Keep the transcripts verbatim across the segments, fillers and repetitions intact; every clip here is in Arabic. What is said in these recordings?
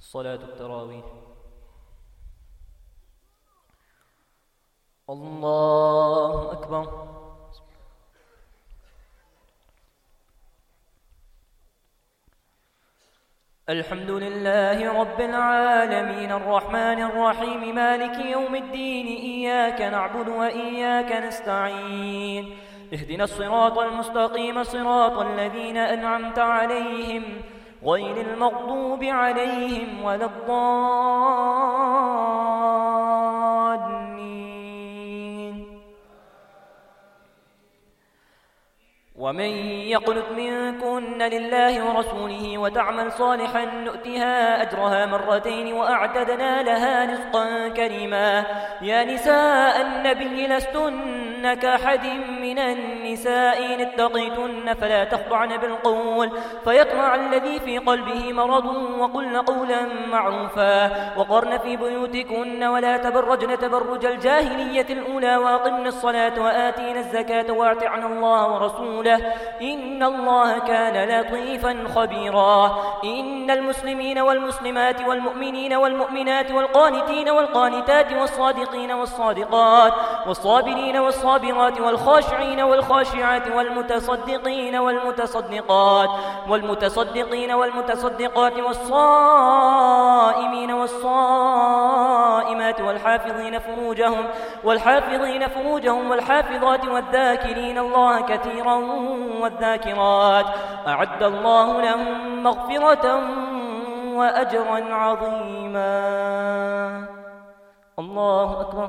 صلاة التراويح. الله أكبر. الحمد لله رب العالمين الرحمن الرحيم مالك يوم الدين إياك نعبد وإياك نستعين اهدنا الصراط المستقيم صراط الذين أنعمت عليهم غير المغضوب عليهم ولا الضالين. ومن يقنت منكن لله ورسوله وتعمل صالحا نؤتها أجرها مرتين وأعتدنا لها رزقا كريما. يا نساء النبي لستن كأحد من النساء إن اتقيتن فلا تخضعن بالقول فيطمع الذي في قلبه مرض وقلن قولا معروفا وقرن في بيوتكن ولا تبرجن تبرج الجاهلية الأولى وأقمن الصلاة وآتينا الزكاة وأطعن الله ورسوله إن الله كان لطيفا خبيرا. إن المسلمين والمسلمات والمؤمنين والمؤمنات والقانتين والقانتات والصادقين والصادقات والصابرين والصابرات والخاشعين والخاشعات والمتصدقين والمتصدقات والمتصدقين والمتصدقات والصائمين والصائمات والحافظين فروجهم والحافظين فروجهم والحافظات والذاكرين الله كثيرا والذاكرات أعد الله لهم مغفرة وأجرا عظيما. الله أكبر.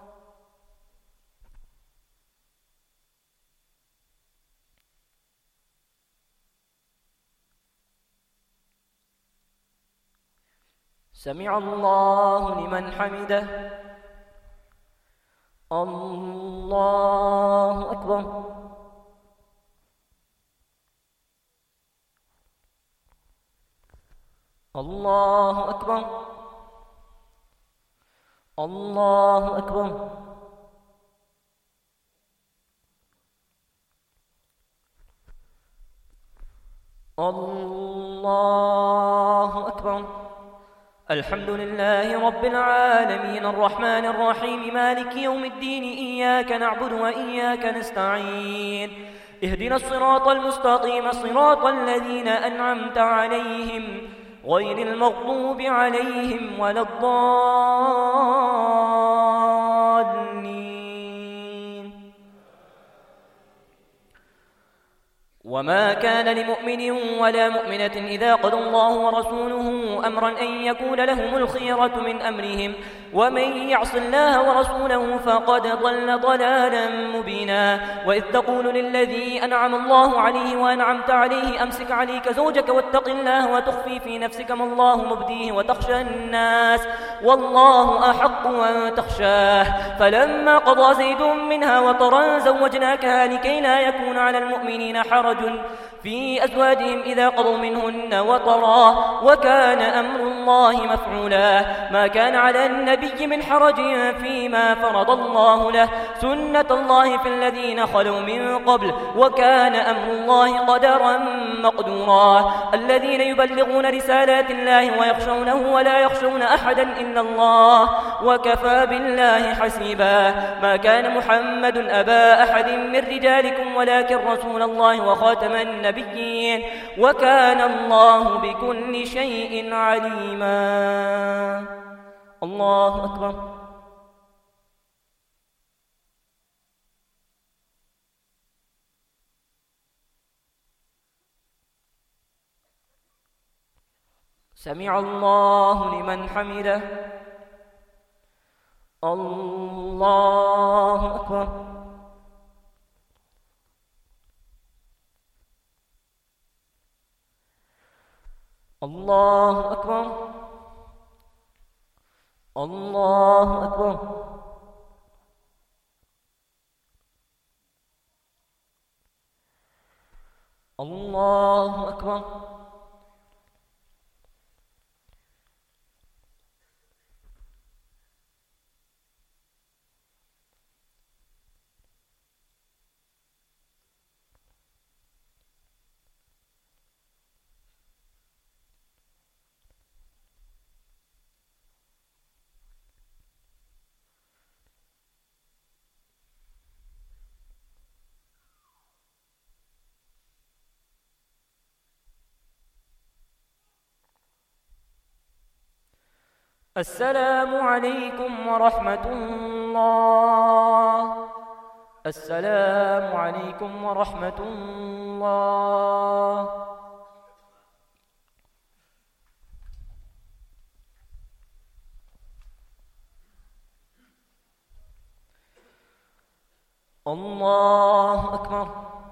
سمع الله لمن حمده. الله أكبر. الله أكبر. الله أكبر. الله أكبر. الحمد لله رب العالمين الرحمن الرحيم مالك يوم الدين إياك نعبد وإياك نستعين اهدنا الصراط المستقيم صراط الذين أنعمت عليهم غير المغضوب عليهم ولا الضالين. وما كان لمؤمن ولا مؤمنة إذا قضى الله ورسوله أمرا أن يكون لهم الخيرة من أمرهم ومن يعص الله ورسوله فقد ضل ضلالا مبينا. وإذ تقول للذي أنعم الله عليه وأنعمت عليه أمسك عليك زوجك واتق الله وتخفي في نفسك ما الله مبديه وتخشى الناس والله أحق أن تخشاه فلما قضى زيد منها وطرا زوجناكها لكي لا يكون على المؤمنين حرج في أزواجهم إذا قضوا منهن وطرا وكان أمر الله مفعولا. ما كان على النبي من حرج فيما فرض الله له سنة الله في الذين خلوا من قبل وكان أمر الله قدرا مقدورا. الذين يبلغون رسالات الله ويخشونه ولا يخشون أحدا إلا الله وكفى بالله حسيبا. ما كان محمد أبا أحد من رجالكم ولكن رسول الله وخاتم النبيين وكان الله بكل شيء عليما. الله أكبر. سمع الله لمن حمده. الله أكبر. الله أكبر. الله أكبر. الله أكبر. السلام عليكم ورحمة الله. السلام عليكم ورحمة الله. الله أكبر.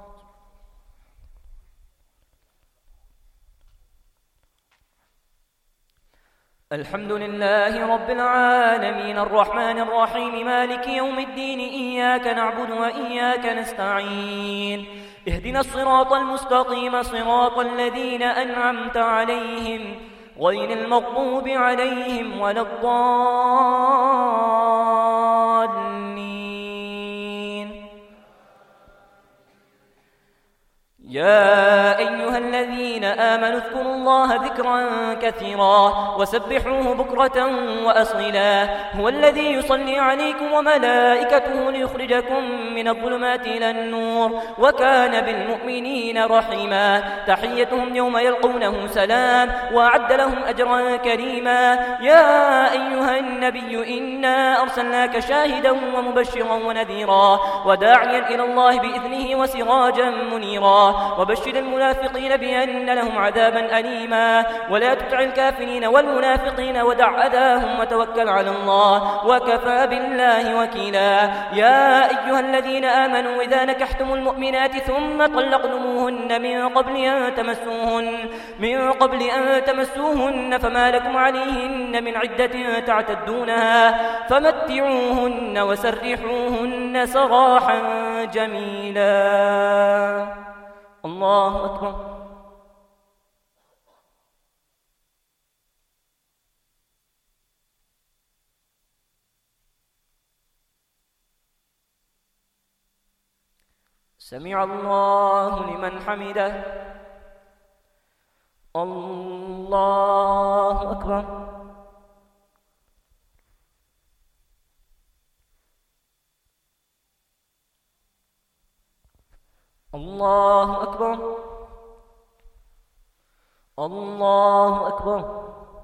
الحمد لله رب العالمين الرحمن الرحيم مالك يوم الدين إياك نعبد وإياك نستعين اهدنا الصراط المستقيم صراط الذين أنعمت عليهم غير المغضوب عليهم ولا الضالين. يا أيها الذين آمنوا اذكروا الله ذكرا كثيرا وسبحوه بكرة وأصيلا هو الذي يصلي عليكم وملائكته ليخرجكم من الظلمات إلى النور وكان بالمؤمنين رحيما. تحيتهم يوم يلقونه سلام وأعد لهم أجرا كريما. يا أيها النبي إنا أرسلناك شاهدا ومبشرا ونذيرا وداعيا إلى الله بإذنه وسراجا منيرا وبشر المنافقين بأن لهم عذابا أليما ولا تطع الكافرين والمنافقين ودع أذاهم وتوكل على الله وكفى بالله وكيلا. يا أيها الذين آمنوا إذا نكحتم المؤمنات ثم طلقتموهن من قبل أن تمسوهن من قبل أن تمسوهن فما لكم عليهن من عدة تعتدونها فمتعوهن وسرحوهن سراحا جميلا. الله أكبر. سمع الله لمن حمده. الله أكبر. الله أكبر. الله أكبر.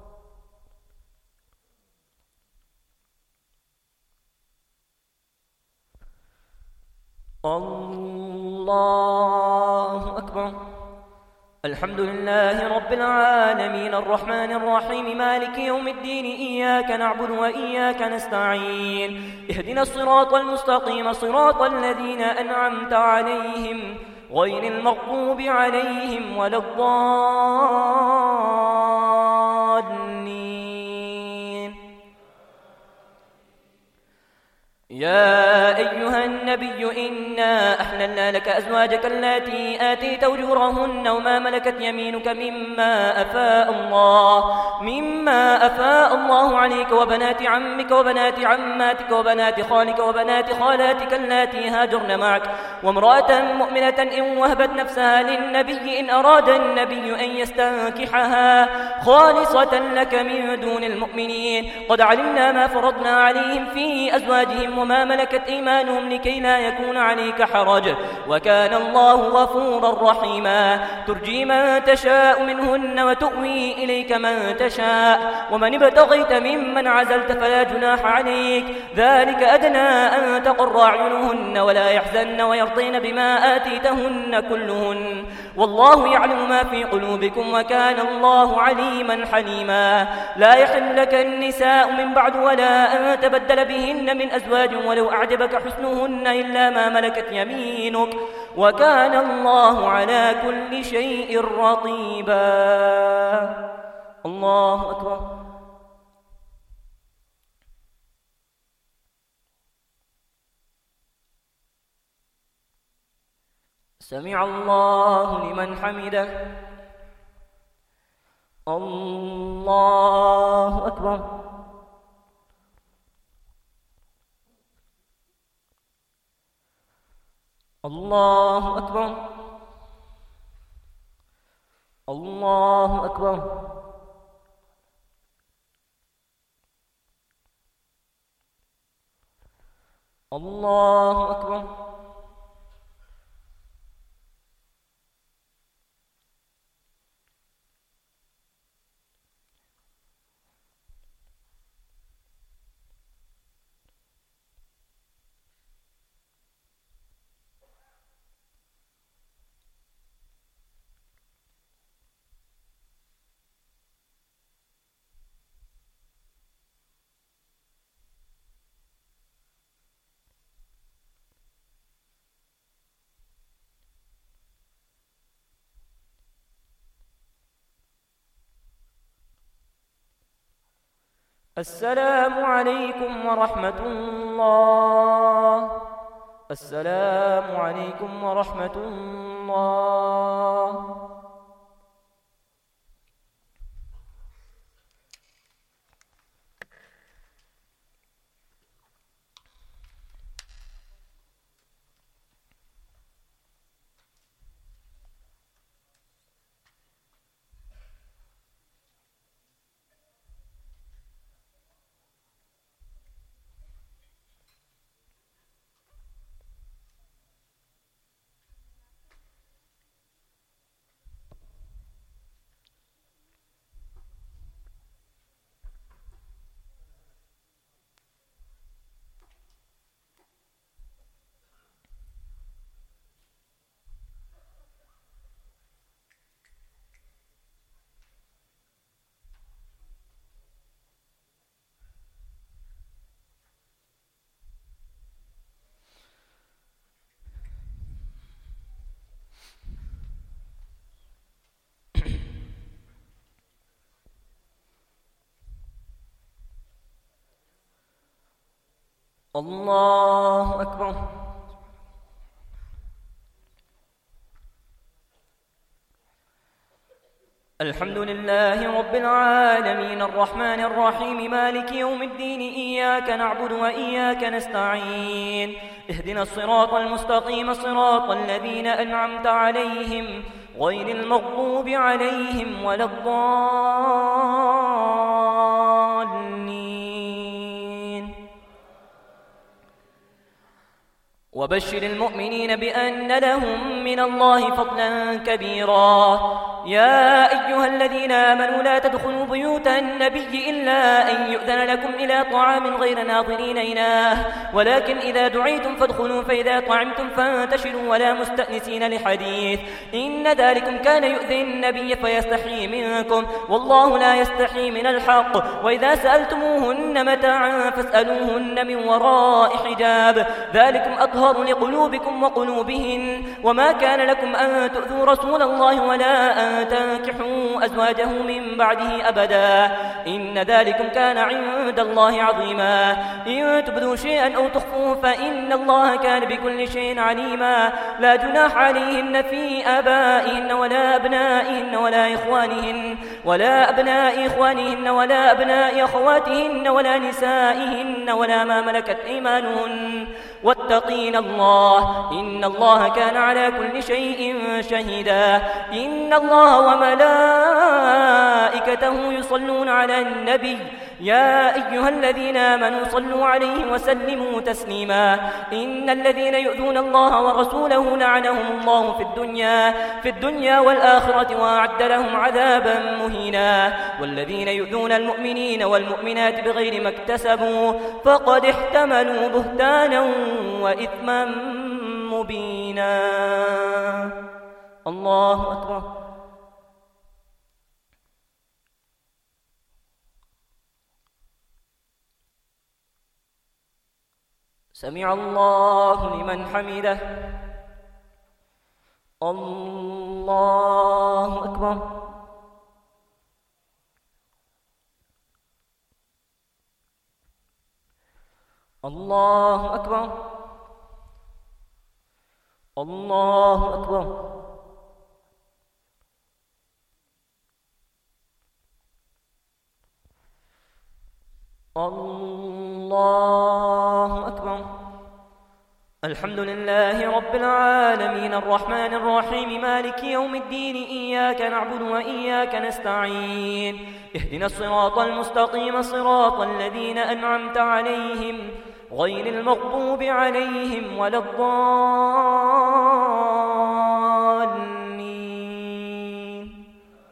الله أكبر. الحمد لله رب العالمين الرحمن الرحيم مالك يوم الدين إياك نعبد وإياك نستعين اهدنا الصراط المستقيم صراط الذين أنعمت عليهم غير المغضوب عليهم ولا الضالين. يا أيها النبي إنا أحللنا لك أزواجك اللاتي آتيت أجورهن وما ملكت يمينك مما أفاء الله مما أفاء الله عليك وبنات عمك وبنات عماتك وبنات خالك وبنات خالاتك اللاتي هاجرن معك وامرأة مؤمنة إن وهبت نفسها للنبي إن أراد النبي أن يستنكحها خالصة لك من دون المؤمنين قد علمنا ما فرضنا عليهم في أزواجهم وما ملكت إيمانهم لكي لا يكون عليك حرج وكان الله غفورا رحيما. ترجي من تشاء منهن وتؤوي إليك من تشاء ومن ابتغيت ممن عزلت فلا جناح عليك ذلك أدنى أن تقر أعينهن ولا يحزن ويرضين بما آتيتهن كلهن والله يعلم ما في قلوبكم وكان الله عليما حليما. لا يحل لك النساء من بعد ولا أن تبدل بهن من أزواج ولو أعجبك حسنهن إلا ما ملكت يمينك وكان الله على كل شيء رقيبا. الله أكبر. سمع الله لمن حمده. الله أكبر. الله أكبر. الله أكبر. الله أكبر. السلام عليكم ورحمة الله. السلام عليكم ورحمة الله. الله أكبر. الحمد لله رب العالمين الرحمن الرحيم مالك يوم الدين إياك نعبد وإياك نستعين اهدنا الصراط المستقيم صراط الذين أنعمت عليهم غير المغضوب عليهم ولا الضالين. وبشر المؤمنين بأن لهم من الله فضلا كبيرا. يا أيها الذين آمنوا لا تدخلوا بيوت النبي إلا أن يؤذن لكم إلى طعام غير ناظرين إناه ولكن إذا دعيتم فادخلوا فإذا طعمتم فانتشروا ولا مستأنسين لحديث إن ذلكم كان يؤذي النبي فيستحيي منكم والله لا يستحيي من الحق. وإذا سألتموهن متاعا فاسألوهن من وراء حجاب ذلكم أطهر لقلوبكم وقلوبهن. وما كان لكم أن تؤذوا رسول الله ولا أن تنكحوا أزواجه من بعده أبدا إن ذلكم كان عند الله عظيما. إن تبدوا شيئا أو تخفوه فإن الله كان بكل شيء عليما. لا جناح عليهن في آبائهن ولا أبنائهن ولا إخوانهن ولا أبناء إخوانهن ولا أبناء أخواتهن ولا نسائهن ولا ما ملكت أيمانهن واتقين الله إن الله كان على كل شيء شهيدا. إن الله وملائكته يصلون على النبي يا أيها الذين آمنوا صلوا عليه وسلموا تسليما. إن الذين يؤذون الله ورسوله لعنهم الله في الدنيا في الدنيا والآخرة وأعد لهم عذابا مهينا. والذين يؤذون المؤمنين والمؤمنات بغير ما اكتسبوا فقد احتملوا بهتانا وإثما مبينا. الله أكبر. سمع الله لمن حمده. الله أكبر. الله أكبر. الله أكبر. الله أكبر. الحمد لله رب العالمين الرحمن الرحيم مالك يوم الدين إياك نعبد وإياك نستعين اهدنا الصراط المستقيم صراط الذين أنعمت عليهم غير المغضوب عليهم ولا الضالين.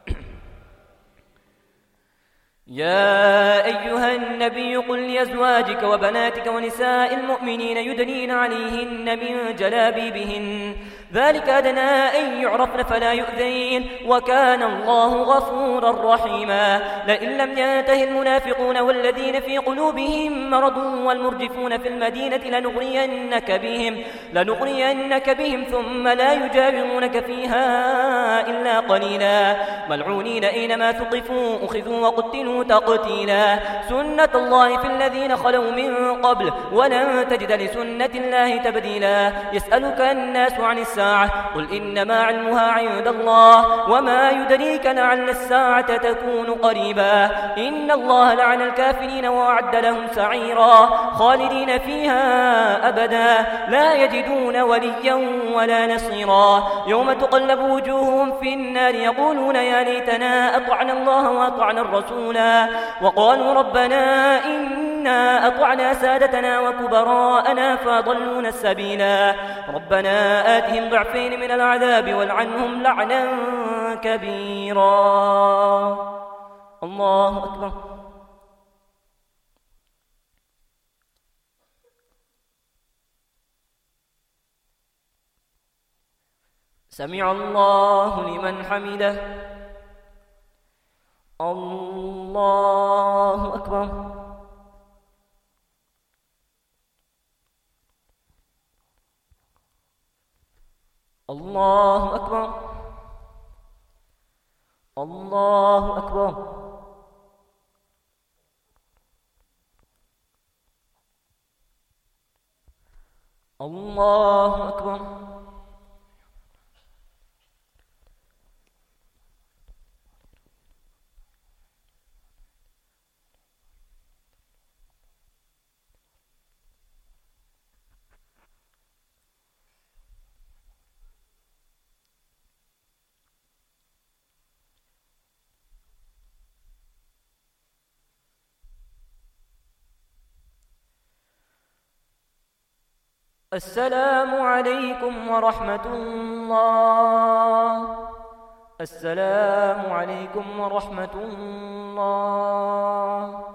يا أيها النبي قل لأزواجك وبناتك ونساء المؤمنين يدنين عليهن من جلابيبهن ذلك أدنى أن يعرفن فلا يؤذين وكان الله غفورا رحيما لئن لم ينته المنافقون والذين في قلوبهم مرض والمرجفون في المدينة لنغرينك بهم, لنغرينك بهم ثم لا يجاورونك فيها إلا قليلا ملعونين أينما ثقفوا أخذوا وقتلوا تقتيلا سنة الله في الذين خلوا من قبل ولن تجد لسنة الله تبديلا يسألك الناس عن الساعة قل إنما علمها عند الله وما يدريك لعل الساعة تكون قريبا إن الله لعن الكافرين وأعد لهم سعيرا خالدين فيها أبدا لا يجدون وليا ولا نصيرا يوم تقلب وجوههم في النار يقولون يا ليتنا أطعنا الله وأطعنا الرسولا وقالوا ربنا إنا أطعنا سادتنا وكبراءنا فأضلونا السبيلا ربنا آتهم ضعفين من العذاب والعنهم لعنا كبيرا. الله أكبر. سمع الله لمن حمده. الله أكبر. الله أكبر. الله أكبر. الله أكبر. السلام عليكم ورحمة الله. السلام عليكم ورحمة الله.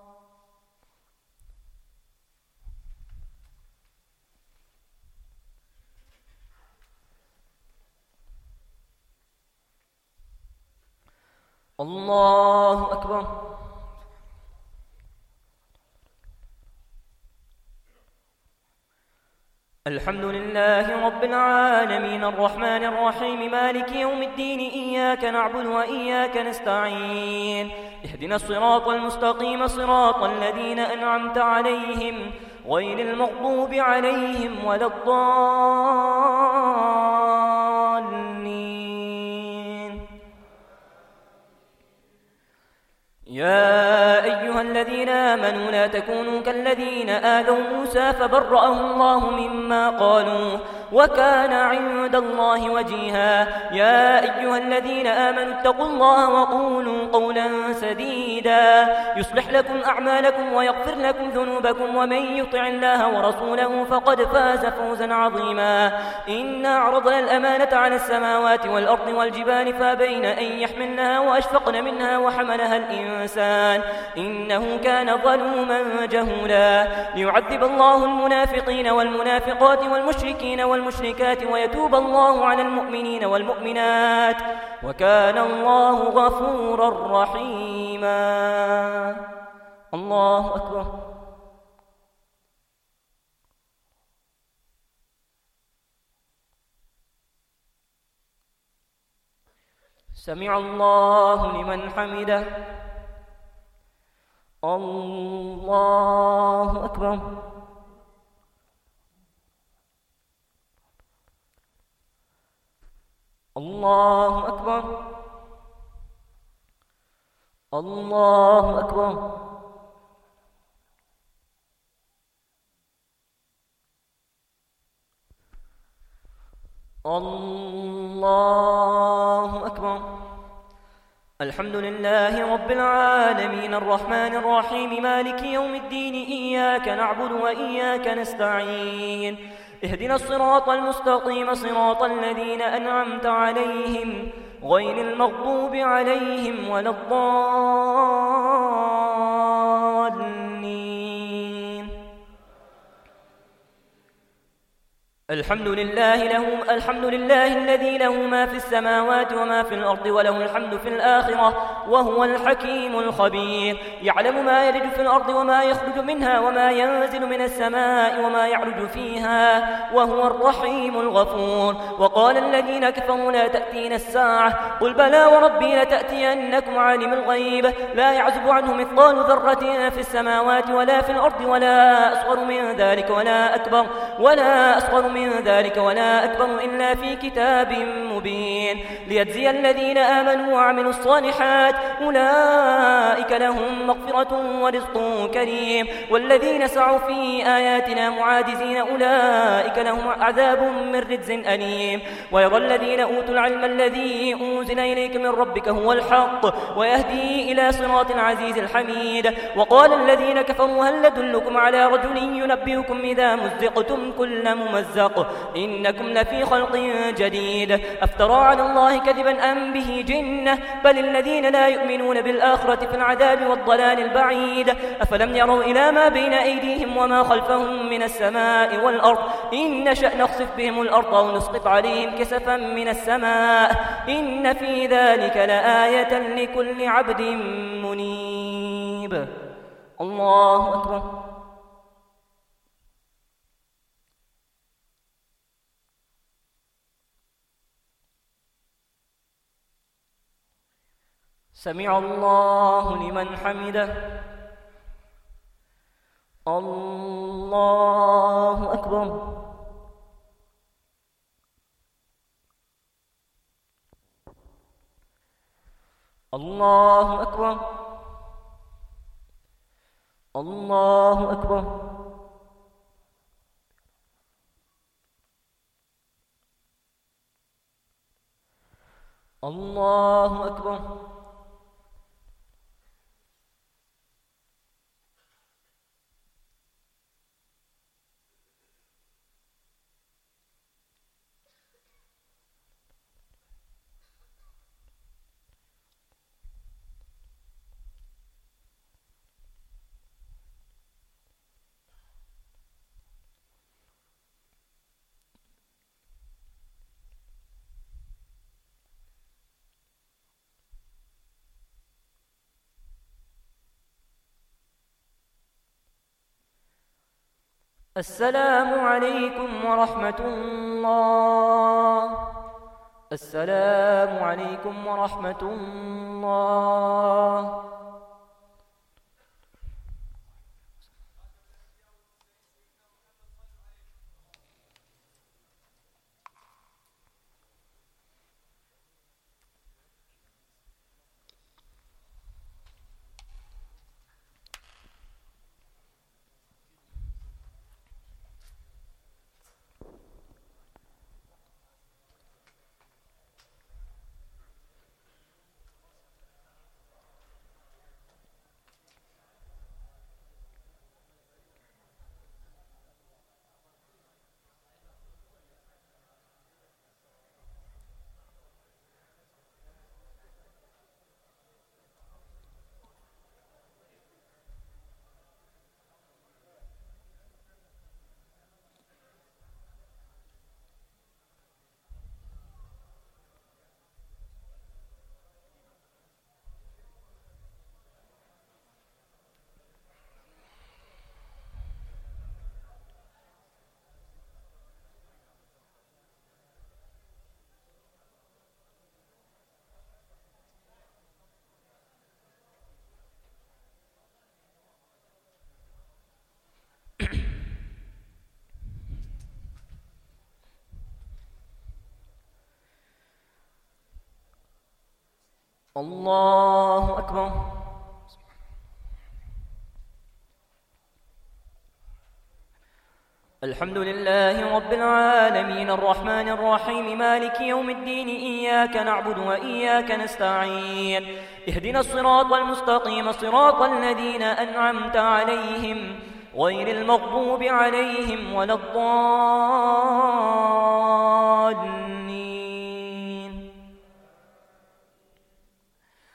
الله أكبر. الحمد لله رب العالمين الرحمن الرحيم مالك يوم الدين إياك نعبد وإياك نستعين اهدنا الصراط المستقيم صراط الذين أنعمت عليهم غير المغضوب عليهم ولا الضالين. يا أيها الذين آمنوا لا تكونوا كالذين آذوا موسى فبرأه الله مما قالوا وكان عند الله وجيها. يا أيها الذين آمنوا اتقوا الله وقولوا قولا سديدا يصلح لكم أعمالكم ويغفر لكم ذنوبكم ومن يطع الله ورسوله فقد فاز فوزا عظيما. إنا عرضنا الأمانة على السماوات والأرض والجبال فابين أن يحملنها وأشفقن منها وحملها الإنسان إنه كان ظلوما جهولا. ليعذب الله المنافقين والمنافقات والمشركين والمشركات ويتوب الله على المؤمنين والمؤمنات وكان الله غفورا رحيما. الله أكبر. سمع الله لمن حمده. الله أكبر. الله أكبر. الله أكبر. الله أكبر. الحمد لله رب العالمين الرحمن الرحيم مالك يوم الدين إياك نعبد وإياك نستعين اهدنا الصراط المستقيم صراط الذين أنعمت عليهم غير المغضوب عليهم ولا الضالين. الحمد لله له الحمد لله الذي له ما في السماوات وما في الأرض وله الحمد في الآخرة وهو الحكيم الخبير. يعلم ما يلج في الأرض وما يخرج منها وما ينزل من السماء وما يعرج فيها وهو الرحيم الغفور. وقال الذين كفروا لا تأتينا الساعة قل بلى وربي لتأتينكم عالم الغيب لا يعزب عنه مثقال ذرة في السماوات ولا في الأرض ولا أصغر من ذلك ولا أكبر ولا أصغر من ذلك ولا أكبر إلا في كتاب مبين ليجزي الذين آمنوا وعملوا الصالحات أولئك لهم مغفرة ورزق كريم والذين سعوا في آياتنا معاجزين أولئك لهم عذاب من رجز أليم. ويرى الذين أوتوا العلم الذي أنزل إليك من ربك هو الحق ويهدي إلى صراط العزيز الحميد. وقال الذين كفروا هل ندلكم على رجل ينبئكم إذا مزقتم كل ممزق إنكم لفي خلق جديد أفترى على الله كذبا أم به جنة بل الذين لا يؤمنون بالآخرة في العذاب والضلال البعيد. أفلم يروا إلى ما بين أيديهم وما خلفهم من السماء والأرض إن نشأ نخسف بهم الأرض أو نسقط عليهم كسفا من السماء إن في ذلك لآية لكل عبد منيب. الله أكبر. سمع الله لمن حمده. الله أكبر. الله أكبر. الله أكبر. الله أكبر. السلام عليكم ورحمة الله. السلام عليكم ورحمة الله. الله أكبر. الحمد لله رب العالمين الرحمن الرحيم مالك يوم الدين إياك نعبد وإياك نستعين اهدنا الصراط المستقيم صراط الذين أنعمت عليهم غير المغضوب عليهم ولا الضالين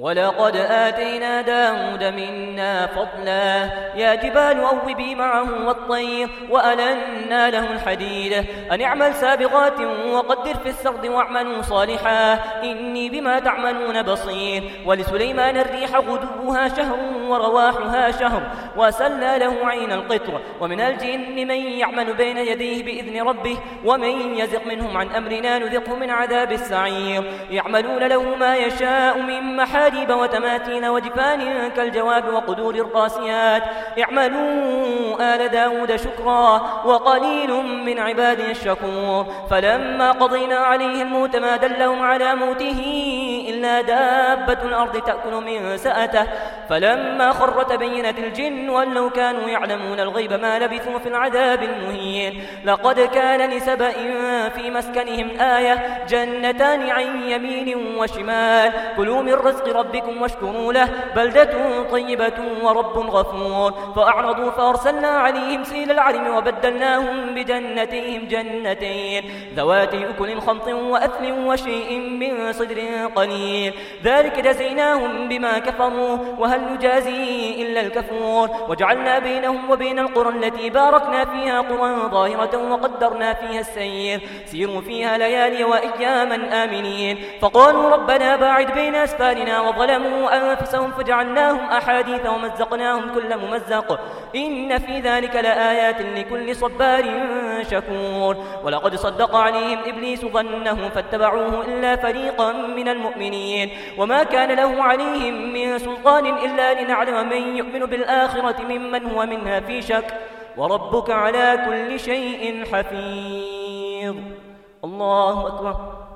ولقد آتينا داود منا فضلا يا جبال أوبي معه والطير وألنا له الحديد أن اعمل سابغات وقدر في السرد واعملوا صالحا إني بما تعملون بصير ولسليمان الريح غدوها شهر ورواحها شهر وسلى له عين القطر ومن الجن من يعمل بين يديه بإذن ربه ومن يزق منهم عن أمرنا نذقه من عذاب السعير يعملون له ما يشاء من محاريب وتماثيل وجفان كالجواب وقدور الراسيات اعملوا آل داود شكرا وقليل من عبادي الشكور فلما قضينا عليه الموت ما دلهم على موته إلا دابة الأرض تأكل من سأته فلما خر تبينت الجن ولو كانوا يعلمون الغيب ما لبثوا في العذاب المهين لقد كان لسبأ في مسكنهم آية جنتان عن يمين وشمال كلوا من رزق ربكم واشكروا له بلدة طيبة ورب غفور فأعرضوا فأرسلنا عليهم سيل العرم وبدلناهم بجنتيهم جنتين ذواتي أكل خمط وأثل وشيء من صدر قليل ذلك جزيناهم بما كفروا وهل نجازي إلا الكفور وجعلنا بينهم وبين القرى التي باركنا فيها قرى ظاهرة وقدرنا فيها السير سيروا فيها ليالي وأياما آمنين فقالوا ربنا باعد بين أسفارنا وظلموا أنفسهم فجعلناهم أحاديث ومزقناهم كل ممزق إن في ذلك لآيات لكل صبار شكور ولقد صدق عليهم إبليس ظنه فاتبعوه إلا فريقا من المؤمنين وما كان له عليهم من سلطان إلا لنعلم من يؤمن بالآخرة ممن هو منها في شك وربك على كل شيء حفيظ الله أكبر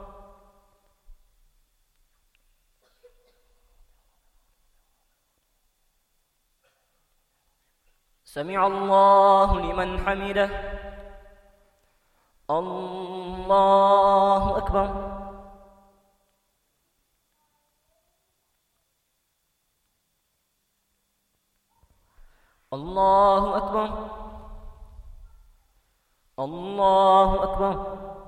سمع الله لمن حمده الله أكبر الله أكبر الله أكبر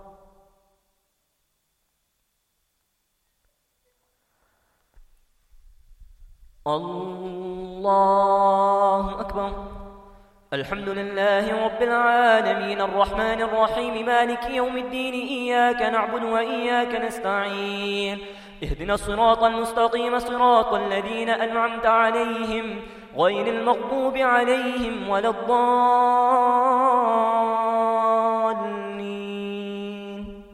الله أكبر الحمد لله رب العالمين الرحمن الرحيم مالك يوم الدين إياك نعبد وإياك نستعين اهدنا الصراط المستقيم صراط الذين أنعمت عليهم غير المغضوب عليهم ولا الضالين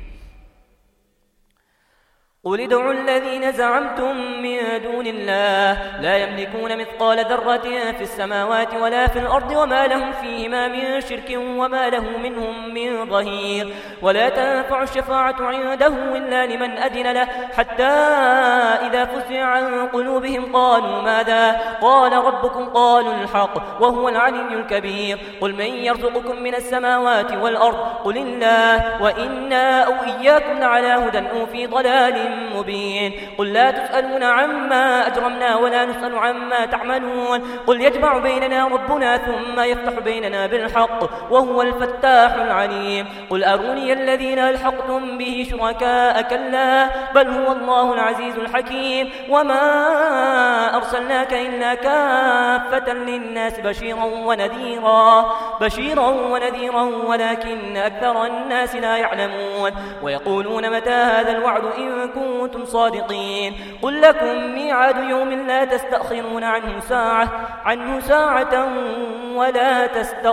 قل ادعوا الذين زعمتم من دون الله لا يملكون مثقال ذرة في السماوات ولا في الأرض وما لهم فيهما من شرك وما له منهم من ظهير ولا تنفع الشفاعة عنده إلا لمن أذن له حتى إذا فزع عن قلوبهم قالوا ماذا قال ربكم قالوا الحق وهو العلي الكبير قل من يرزقكم من السماوات والأرض قل الله وإنا أو إياكم لعلى هدى أو في ضلال مبين قل لا تسألون عما أجرمنا ولا نسأل عما تعملون قل يجمع بيننا ربنا ثم يفتح بيننا بالحق وهو الفتاح العليم قل أروني الذين ألحقتم به شركاء كلا بل هو الله العزيز الحكيم وما أرسلناك إلا كافة للناس بشيرا ونذيرا بشيرا ونذيرا ولكن أكثر الناس لا يعلمون ويقولون متى هذا الوعد إن كنتم صادقين قل لكم ميعاد يوم لا تستأخرون عنه ساعة عنه ساعة ولا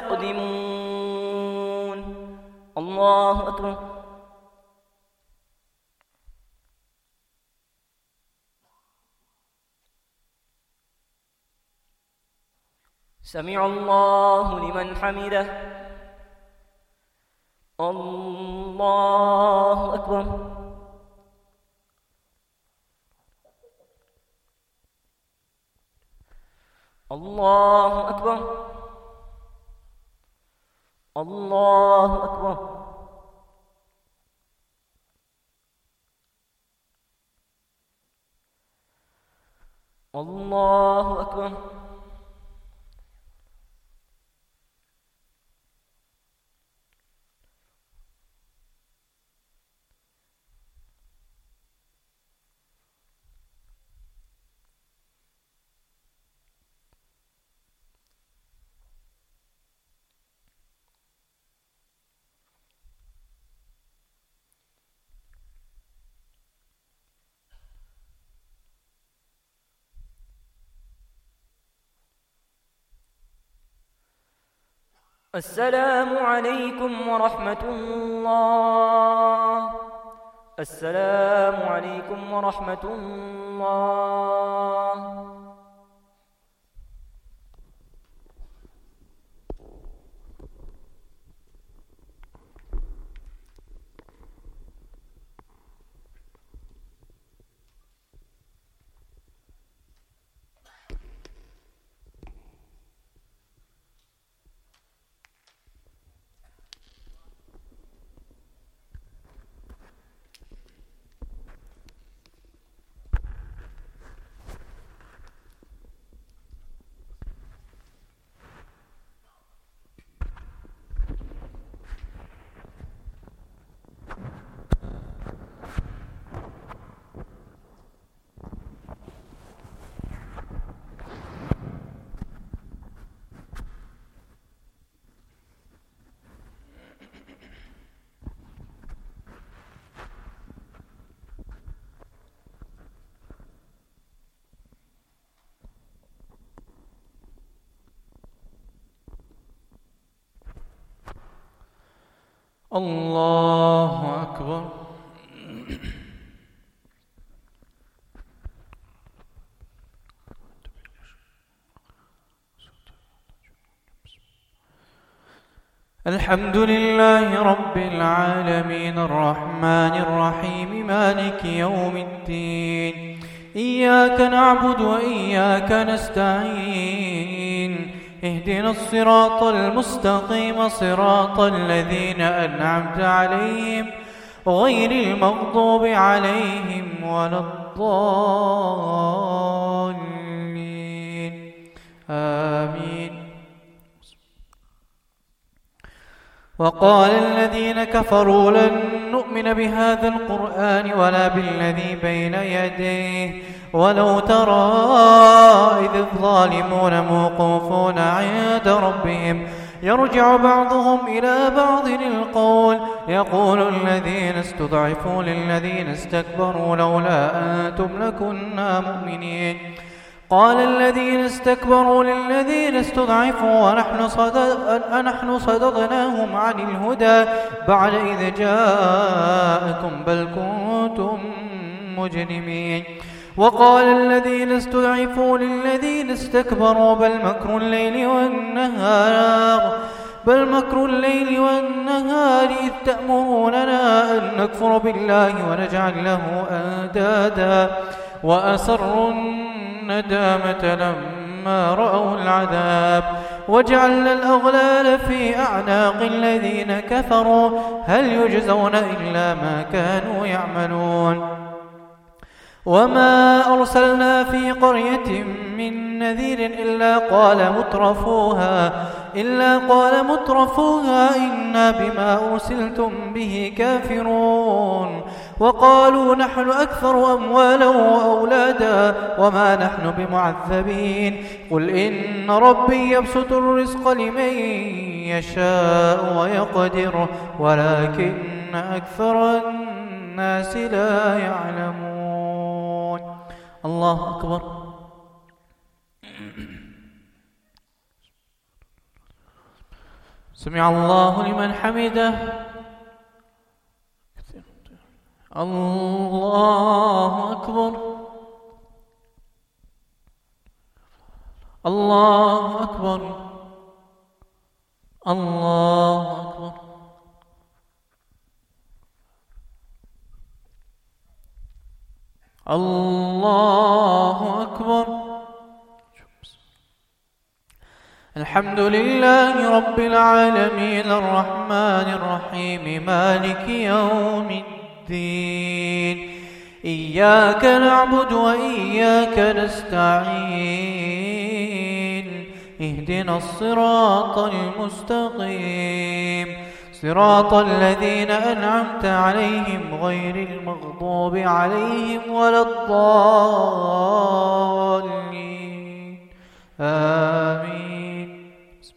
تستقدمون الله أكبر سمع الله لمن حمده الله أكبر الله أكبر الله أكبر الله أكبر السلام عليكم ورحمة الله. السلام عليكم ورحمة الله. الله أكبر. الحمد لله رب العالمين الرحمن الرحيم مالك يوم الدين. إياك نعبد وإياك نستعين. اهدنا الصراط المستقيم صراط الذين أنعمت عليهم غير المغضوب عليهم ولا الضالين. آمين. وقال الذين كفروا لن نؤمن بهذا القرآن ولا بالذي بين يديه ولو ترى إذ الظالمون موقوفون عند ربهم يرجع بعضهم إلى بعض القول يقول الذين استضعفوا للذين استكبروا لولا أنتم لكنا مؤمنين. قال الذين استكبروا للذين استضعفوا ونحن صدد أنحن صددناهم عن الهدى بعد إذ جاءكم بل كنتم مجرمين. وقال الذين استضعفوا للذين استكبروا بل مكر الليل والنهار بل مكر الليل والنهار إذ تأمروننا أن نكفر بالله ونجعل له أندادا وأسروا الندامة لما رأوا العذاب وجعلنا الأغلال في أعناق الذين كفروا هل يجزون إلا ما كانوا يعملون. وما أرسلنا في قرية من نذير إلا قال مترفوها إلا قال مترفوها إنا بما أرسلتم به كافرون. وقالوا نحن أكثر أموالا وأولادا وما نحن بمعذبين. قل إن ربي يبسط الرزق لمن يشاء ويقدر ولكن أكثر الناس لا يعلمون. الله أكبر. سمع الله لمن حمده. الله أكبر. الله أكبر. الله أكبر. الله أكبر. الحمد لله رب العالمين الرحمن الرحيم مالك يوم الدين. إياك نعبد وإياك نستعين. اهدنا الصراط المستقيم صراط الذين أنعمت عليهم غير المغضوب عليهم ولا الضالين. آمين.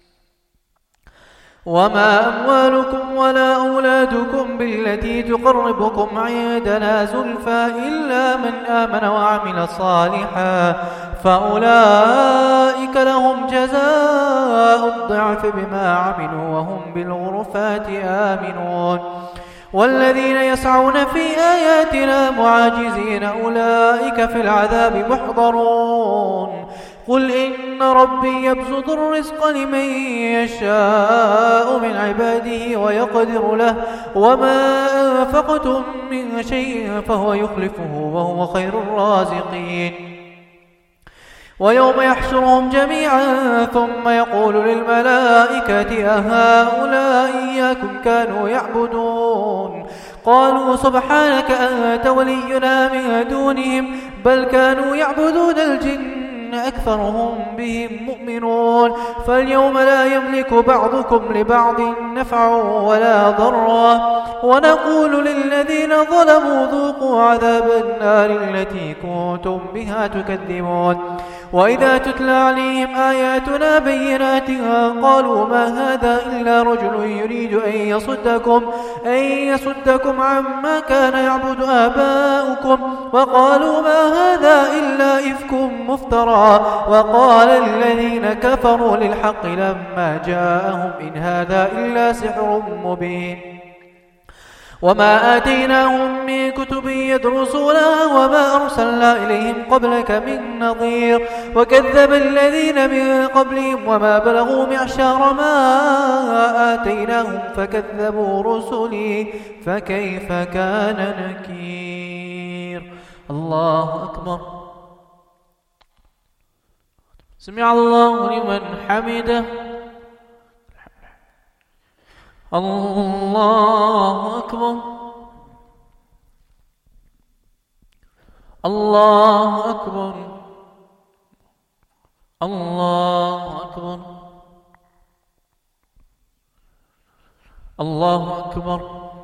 وما أموالكم ولا أولادكم بالتي تقربكم عندنا زلفى إلا من آمن وعمل صالحا فأولئك لهم جزاء الضعف بما عملوا وهم بالغرفات آمنون والذين يسعون في آياتنا معاجزين أولئك في العذاب محضرون قل إن ربي يبسط الرزق لمن يشاء من عباده ويقدر له وما أنفقتم من شيء فهو يخلفه وهو خير الرازقين ويوم يحشرهم جميعا ثم يقول للملائكة أهؤلاء إياكم كانوا يعبدون قالوا سبحانك أنت ولينا من دونهم بل كانوا يعبدون الجن أكثرهم بهم مؤمنون فاليوم لا يملك بعضكم لبعض نفعا ولا ضرا ونقول للذين ظلموا ذوقوا عذاب النار التي كنتم بها تكذبون وإذا تتلى عليهم آياتنا بينات قالوا ما هذا إلا رجل يريد أن يصدكم أن يصدكم عما كان يعبد آباؤكم وقالوا ما هذا إلا إفك مفترى وقال الذين كفروا للحق لما جاءهم إن هذا إلا سحر مبين وما آتيناهم من كتب يدرسونها وما أرسلنا إليهم قبلك من نظير وكذب الذين من قبلهم وما بلغوا معشار ما آتيناهم فكذبوا رسلي فكيف كان نكير الله أكبر سمع الله لمن حمده الله أكبر الله أكبر الله أكبر الله أكبر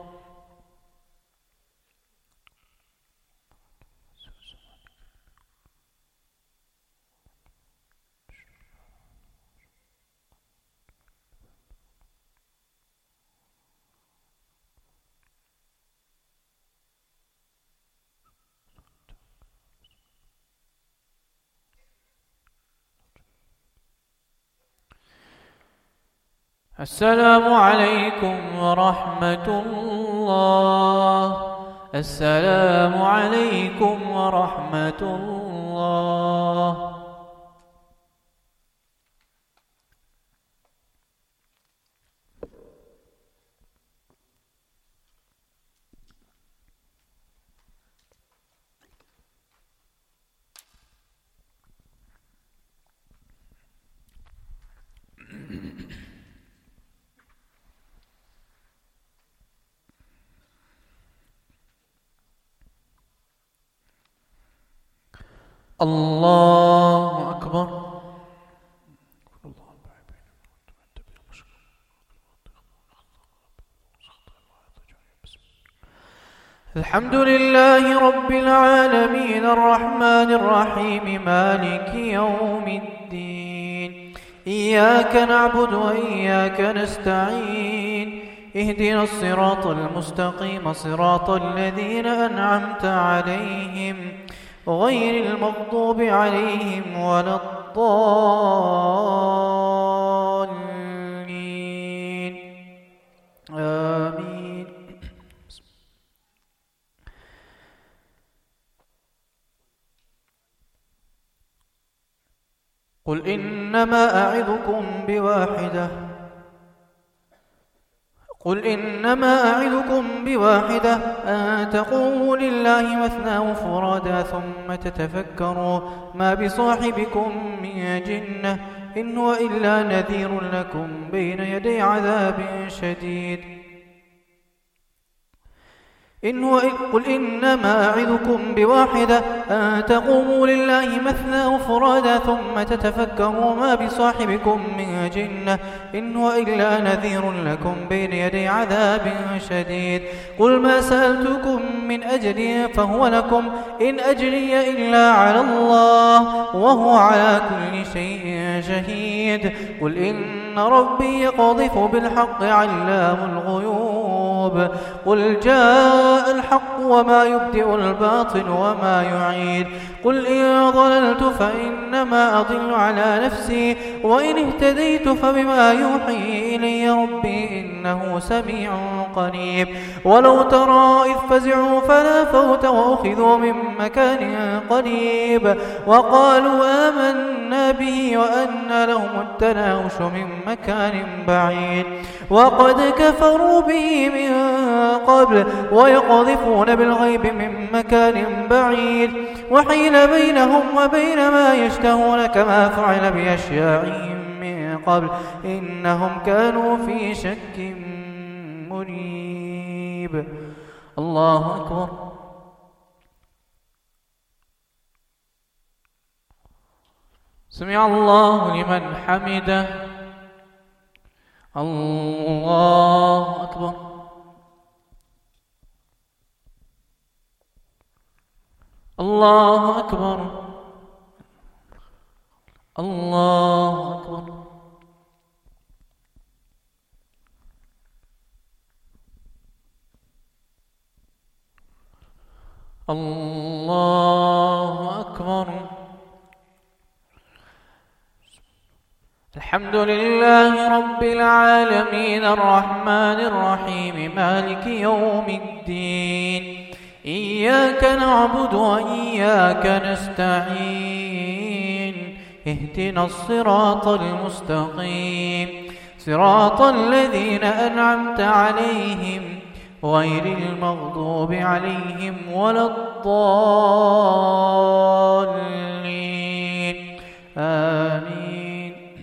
السلام عليكم ورحمة الله السلام عليكم ورحمة الله الله أكبر الحمد لله رب العالمين الرحمن الرحيم مالك يوم الدين إياك نعبد وإياك نستعين اهدنا الصراط المستقيم صراط الذين أنعمت عليهم غير المغضوب عليهم ولا الضالين آمين قل إنما أعظكم بواحدة قل إنما أعظكم بواحدة أن تقوموا لله مثنى وفرادا ثم تتفكروا ما بصاحبكم من جنة إن هو إلا نذير لكم بين يدي عذاب شديد إن هو قل إنما أعظكم بواحدة أن تقوموا لله مثنى وفرادا ثم تتفكروا ما بصاحبكم من جنة إن هو إلا نذير لكم بين يدي عذاب شديد قل ما سألتكم من أجر فهو لكم إن أجري إلا على الله وهو على كل شيء شهيد قل إن إن ربي يقذف بالحق علام الغيوب قل جاء الحق وما يبدئ الباطل وما يعيد قل إن ضللت فإنما أضل على نفسي وإن اهتديت فبما يوحي إلي ربي إنه سميع قريب ولو ترى إذ فزعوا فلا فوت وأخذوا من مكان قريب وقالوا آمنا به وأن لهم التناوش من مكان بعيد وقد كفروا به من قبل ويقذفون بالغيب من مكان بعيد وحيل بينهم وبين ما يشتهون كما فعل بأشياعهم من قبل إنهم كانوا في شك مريب. الله أكبر. سمع الله لمن حمده. الله أكبر. الله أكبر. الله أكبر. الله أكبر. الحمد لله رب العالمين الرحمن الرحيم مالك يوم الدين إياك نعبد وإياك نستعين اهدنا الصراط المستقيم صراط الذين أنعمت عليهم غير المغضوب عليهم ولا الضالين آمين.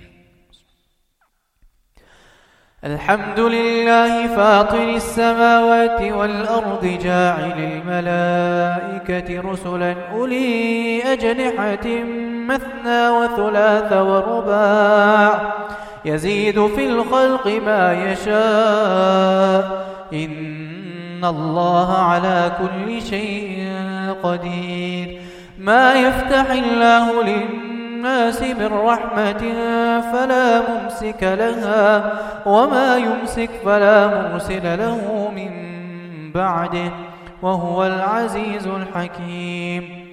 الحمد لله فاطر السماوات والأرض جاعل الملائكة رسلا أولي أجنحة مثنى وثلاث ورباع يزيد في الخلق ما يشاء إن الله على كل شيء قدير. ما يفتح الله للناس من رحمة فلا ممسك لها وما يمسك فلا مرسل له من بعده وهو العزيز الحكيم.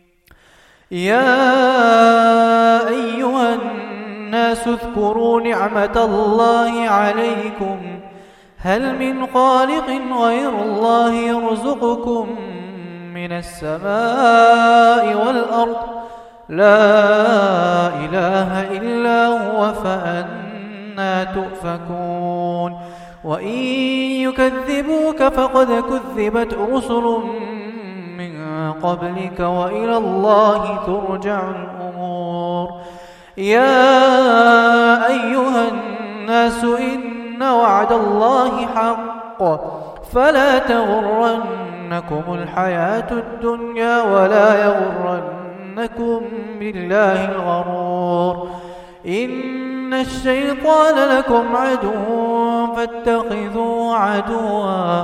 يا أيها الناس اذكروا نعمة الله عليكم هل من خالق غير الله يرزقكم من السماء والأرض لا إله إلا هو فأنى تؤفكون. وإن يكذبوك فقد كذبت رسل من قبلك وإلى الله ترجع الأمور. يا أيها الناس إن وعد الله حق فلا تغرنكم الحياة الدنيا ولا يغرنكم بالله الغرور. إن الشيطان لكم عدو فاتخذوه عدوا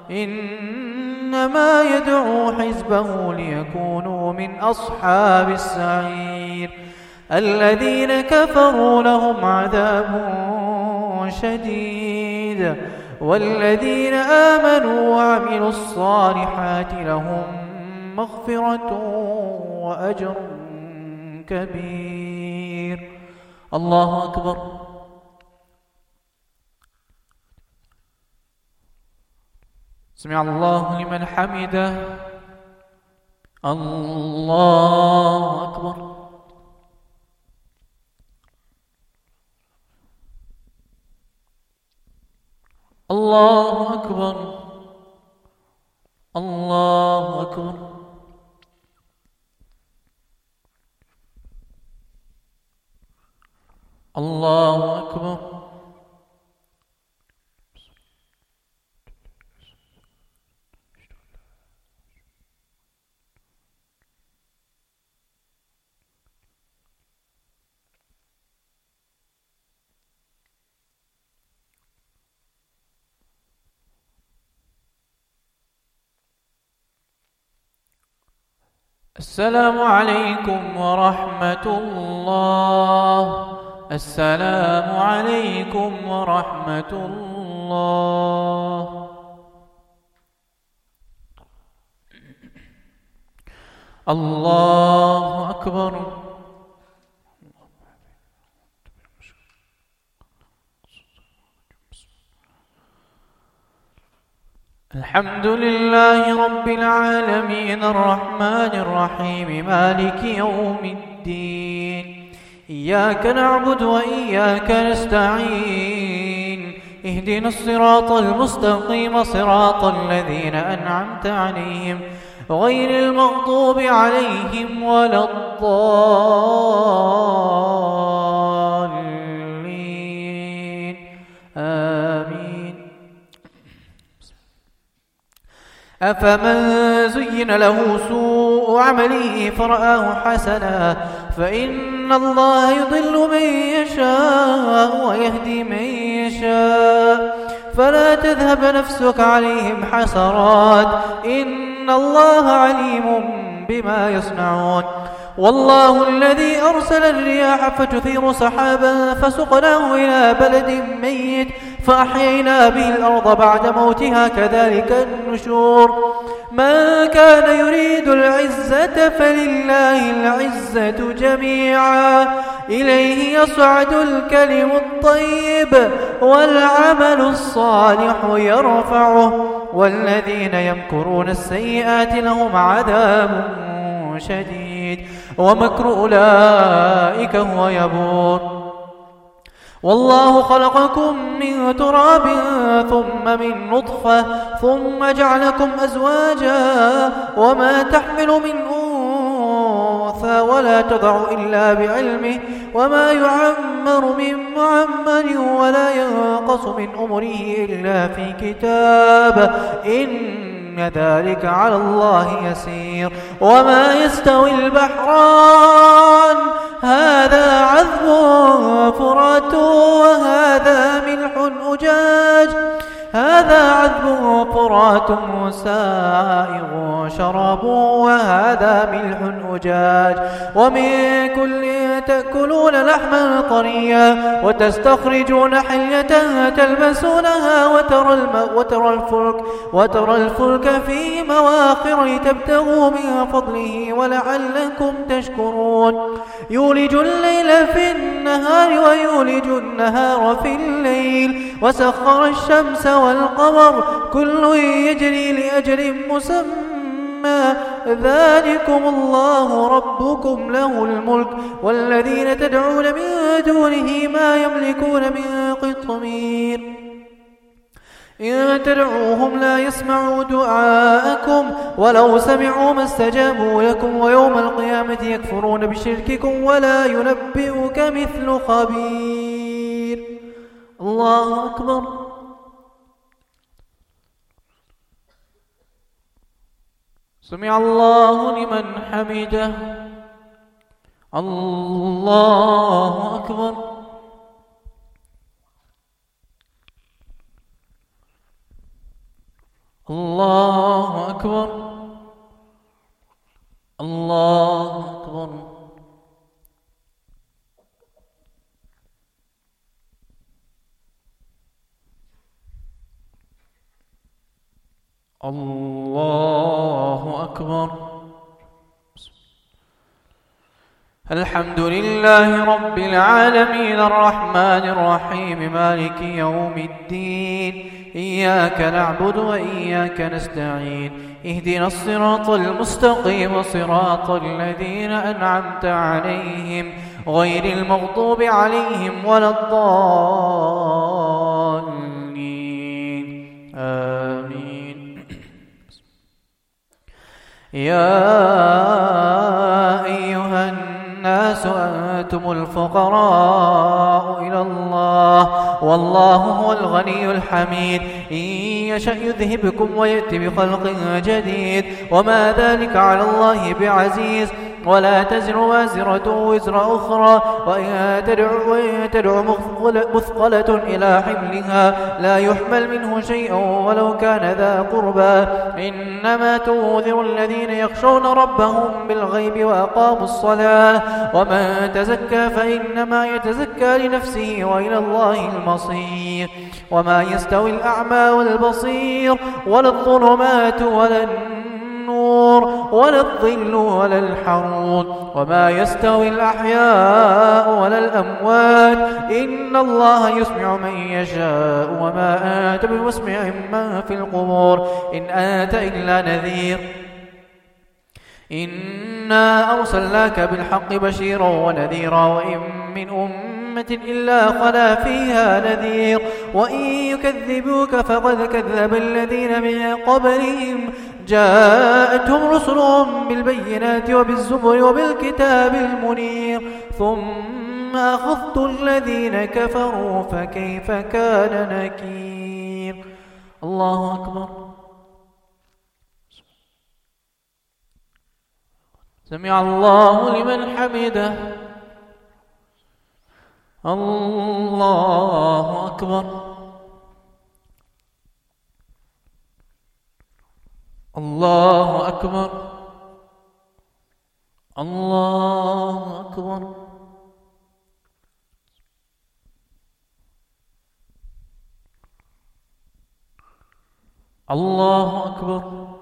إنما يدعو حزبه ليكونوا من أصحاب السعير. الذين كفروا لهم عذاب شديد والذين آمنوا وعملوا الصالحات لهم مغفرة وأجر كبير. الله أكبر. سمع الله لمن حمده. الله أكبر. الله أكبر. الله أكبر. الله أكبر. السلام عليكم ورحمة الله السلام عليكم ورحمة الله. الله أكبر. الحمد لله رب العالمين الرحمن الرحيم مالك يوم الدين. إياك نعبد وإياك نستعين. اهدنا الصراط المستقيم صراط الذين أنعمت عليهم غير المغضوب عليهم ولا الضالين آمين. أفمن زين له سوء عمله فرآه حسنا فإن الله يضل من يشاء ويهدي من يشاء فلا تذهب نفسك عليهم حسرات إن الله عليم بما يصنعون. والله الذي أرسل الرياح فتثير سحابا فسقناه إلى بلد ميت فأحيينا به الأرض بعد موتها كذلك النشور. من كان يريد العزة فلله العزة جميعا إليه يصعد الكلم الطيب والعمل الصالح يرفعه والذين يمكرون السيئات لهم عذاب شديد ومكر أولئك هو يبور. والله خلقكم من تراب ثم من نطفة ثم جعلكم أزواجا وما تحمل من أنثى ولا تضع إلا بعلمه وما يعمر من معمر ولا ينقص من أمره إلا في كتاب إن ذلك على الله يسير. وما يستوي البحران هذا عذب فرات وهذا ملح أجاج هذا عذب فرات سائغ شراب وهذا ملح أجاج ومن كل تأكلون لحما طريا وتستخرجون حلية تلبسونها وترى, الم... وترى, الفلك وترى الفلك في مواخر لتبتغوا من فضله ولعلكم تشكرون. يولج الليل في النهار ويولج النهار في الليل وسخر الشمس والقمر كل يجري لأجل مسمى ذلكم الله ربكم له الملك والذين تدعون من دونه ما يملكون من قطمير. إن تدعوهم لا يسمعوا دعاءكم ولو سمعوا ما استجابوا لكم ويوم القيامة يكفرون بشرككم ولا ينبئك مثل خبير. الله أكبر. سمع الله لمن حمده. الله أكبر. الله أكبر. الله أكبر. الله أكبر. الحمد لله رب العالمين الرحمن الرحيم مالك يوم الدين. إياك نعبد وإياك نستعين. اهدنا الصراط المستقيم صراط الذين أنعمت عليهم غير المغضوب عليهم ولا الضالين آمين. يا أيها الناس أنتم الفقراء إلى الله والله هو الغني الحميد. إن يشأ يذهبكم ويأتي بخلق جديد وما ذلك على الله بعزيز. ولا تزر وازرة وزر أخرى وإن تدع, وإن تدع مثقلة إلى حملها لا يحمل منه شيء ولو كان ذا قربى إنما تنذر الذين يخشون ربهم بالغيب وأقاموا الصلاة ومن تزكى فإنما يتزكى لنفسه وإلى الله المصير وما يستوي الأعمى والبصير ولا الظلمات ولا النور ولا الظل ولا الحرور وما يستوي الأحياء ولا الأموات إن الله يسمع من يشاء وما أنت بمسمع من في القبور إن أنت إلا نذير إنا أرسلناك بالحق بشيرا ونذيرا وإن من أمة إلا خلا فيها نذير وإن يكذبوك فقد كذب الذين من قبلهم جاءتهم رسلهم بالبينات وبالزبر وبالكتاب المنير ثم أخذت الذين كفروا فكيف كان نكير. الله أكبر. سمع الله لمن حمده. الله أكبر. الله أكبر. الله أكبر. الله أكبر.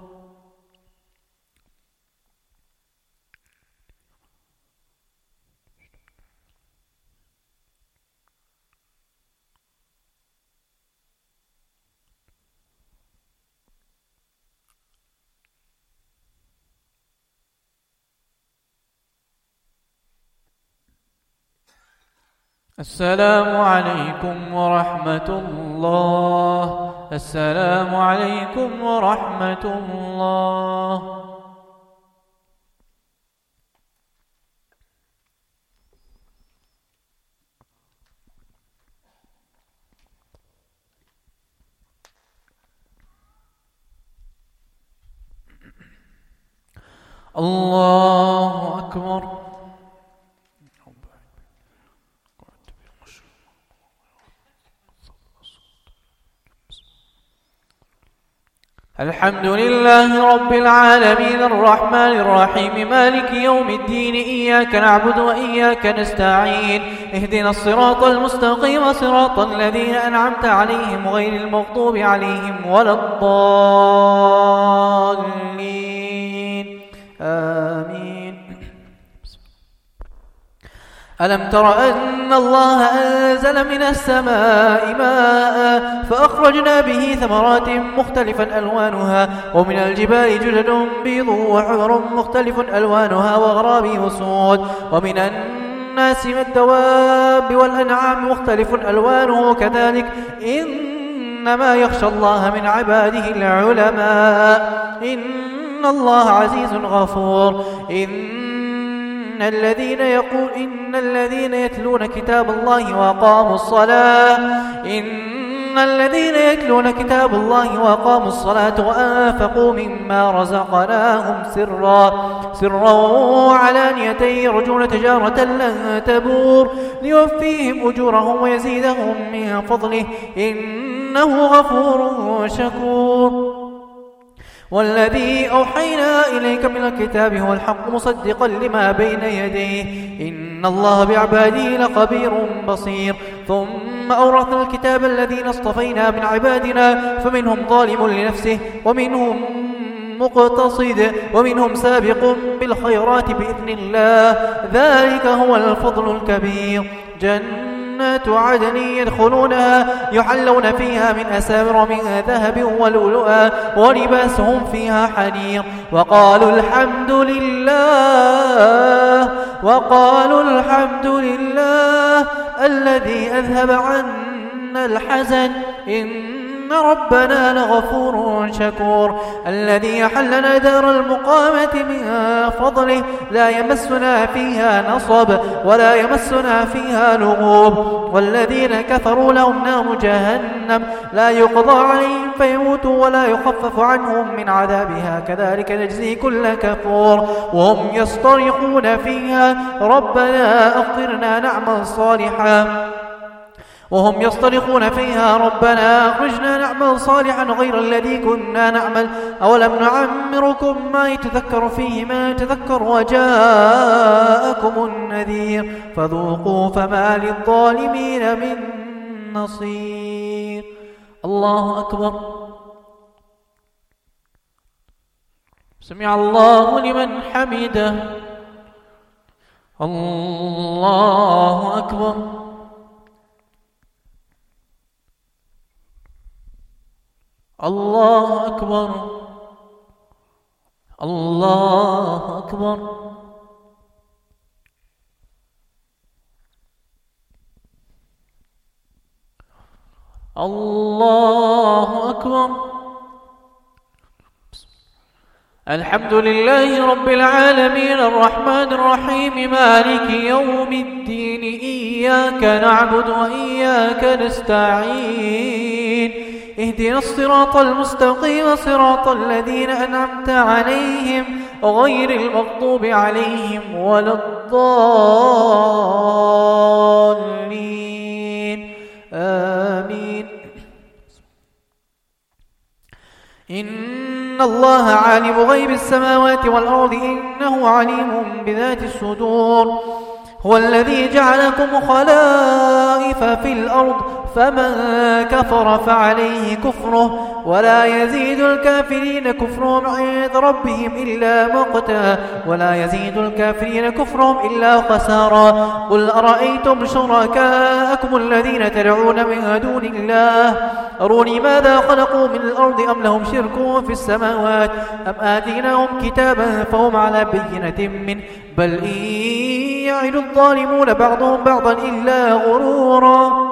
السلام عليكم ورحمة الله. السلام عليكم ورحمة الله. الله أكبر. الحمد لله رب العالمين الرحمن الرحيم مالك يوم الدين إياك نعبد وإياك نستعين اهدنا الصراط المستقيم صراط الذين أنعمت عليهم غير المغضوب عليهم ولا الضالين آمين. ألم تر أن الله أنزل من السماء ماء فأخرجنا به ثمرات مختلفا ألوانها ومن الجبال جدد بيض وحمر مختلف ألوانها وغرابيب سود ومن الناس والدواب والأنعام مختلف ألوانه كذلك إنما يخشى الله من عباده العلماء إن الله عزيز غفور. إن إن الذين يقول إن الذين يتلون كتاب الله وأقاموا الصلاة إن الذين يتلون كتاب الله وأقاموا الصلاة وأنفقوا مما رزقناهم سرا سرا وعلانية يرجون تجارة لن تبور ليوفيهم أجورهم ويزيدهم من فضله إنه غفور شكور. والذي أوحينا إليك من الكتاب هو الحق مصدقا لما بين يديه إن الله بعباده لخبير بصير. ثم أورثنا الكتاب الذين اصطفينا من عبادنا فمنهم ظالم لنفسه ومنهم مقتصد ومنهم سابق بالخيرات بإذن الله ذلك هو الفضل الكبير. جنات عدن يدخلونها يحلون فيها من أساور من ذهب ولؤلؤا ولباسهم فيها حرير وقالوا الحمد لله وقالوا الحمد لله الذي أذهب عنا الحزن إن ربنا لغفور شكور الذي أحلنا دار المقامة من فضله لا يمسنا فيها نصب ولا يمسنا فيها لغوب والذين كفروا لهم نار جهنم لا يقضى عليهم فيموتوا ولا يخفف عنهم من عذابها كذلك نجزي كل كفور وهم يصطرخون فيها ربنا أخرنا نعمل صالحا وهم يصطرخون فيها ربنا أخرجنا نعمل صالحا غير الذي كنا نعمل أولم نعمركم ما يتذكر فيه ما يتذكر وجاءكم النذير فذوقوا فما للظالمين من نصير. الله أكبر. سمع الله لمن حمده. الله أكبر. الله أكبر. الله أكبر. الله أكبر. الحمد لله رب العالمين الرحمن الرحيم مالك يوم الدين إياك نعبد وإياك نستعين اهدنا الصراط المستقيم صراط الذين أنعمت عليهم غير المغضوب عليهم ولا الضالين آمين. إن الله عالم غيب السماوات والأرض إنه عليم بذات الصدور هو الذي جعلكم خلائف في الأرض فمن كفر فعليه كفره ولا يزيد الكافرين كفرهم عند ربهم إلا مقتا ولا يزيد الكافرين كفرهم إلا خسارا. قل أرأيتم شركاءكم الذين تدعون من دون الله أروني ماذا خلقوا من الأرض أم لهم شرك في السماوات أم آتيناهم كتابا فهم على بينة منه بل إن يعد الظالمون بعضهم بعضا إلا غرورا.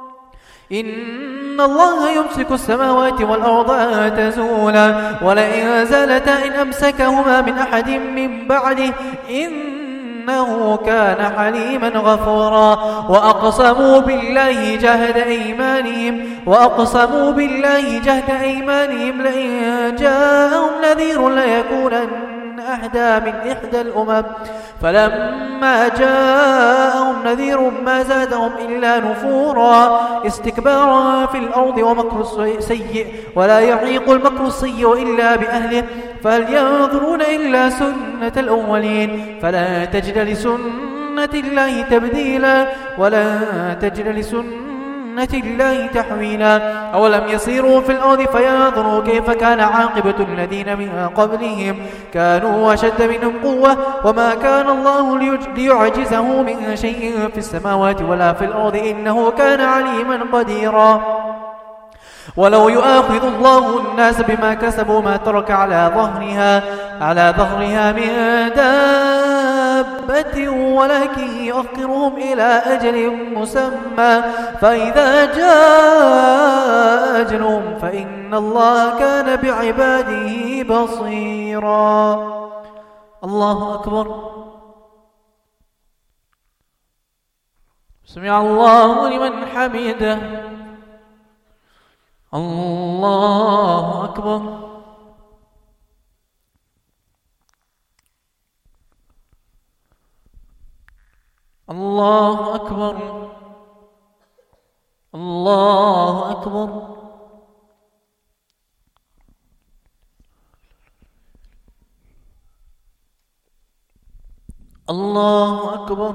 إن الله يمسك السماوات والأرض أن تزولا ولئن زالتا إن أمسكهما من أحد من بعده إنه كان حليما غفورا. وأقسموا بالله جهد أيمانهم وأقسموا بالله جهد أيمانهم لئن جاءهم نذير ليكونن أهدى من إحدى الأمم فلما جاءهم نذير ما زادهم إلا نفورا استكبارا في الأرض ومكر سيء ولا يحيق المكر السيء إلا بأهله فهل ينظرون إلا سنة الأولين فلا تجد لسنة الله تبديلا ولا تجد لسنة الله تحويلا. أولم يسيروا في الأرض فينظروا كيف كان عاقبة الذين من قبلهم كانوا أشد منهم قوة وما كان الله ليعجزه من شيء في السماوات ولا في الأرض إنه كان عليما قديرا. ولو يؤاخذ الله الناس بما كسبوا ما ترك على ظهرها على ظهرها من دابة ولكن يؤخرهم إلى أجل مسمى فإذا جاء أجلهم فإن الله كان بعباده بصيرا. الله أكبر. سمع الله لمن حمده. الله أكبر. الله أكبر. الله أكبر. الله أكبر.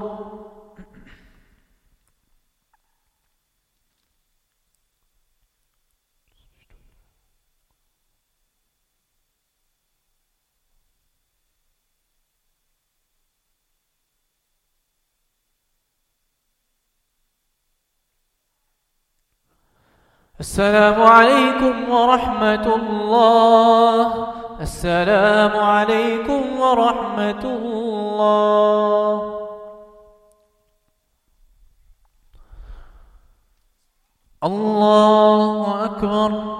السلام عليكم ورحمة الله. السلام عليكم ورحمة الله. الله أكبر.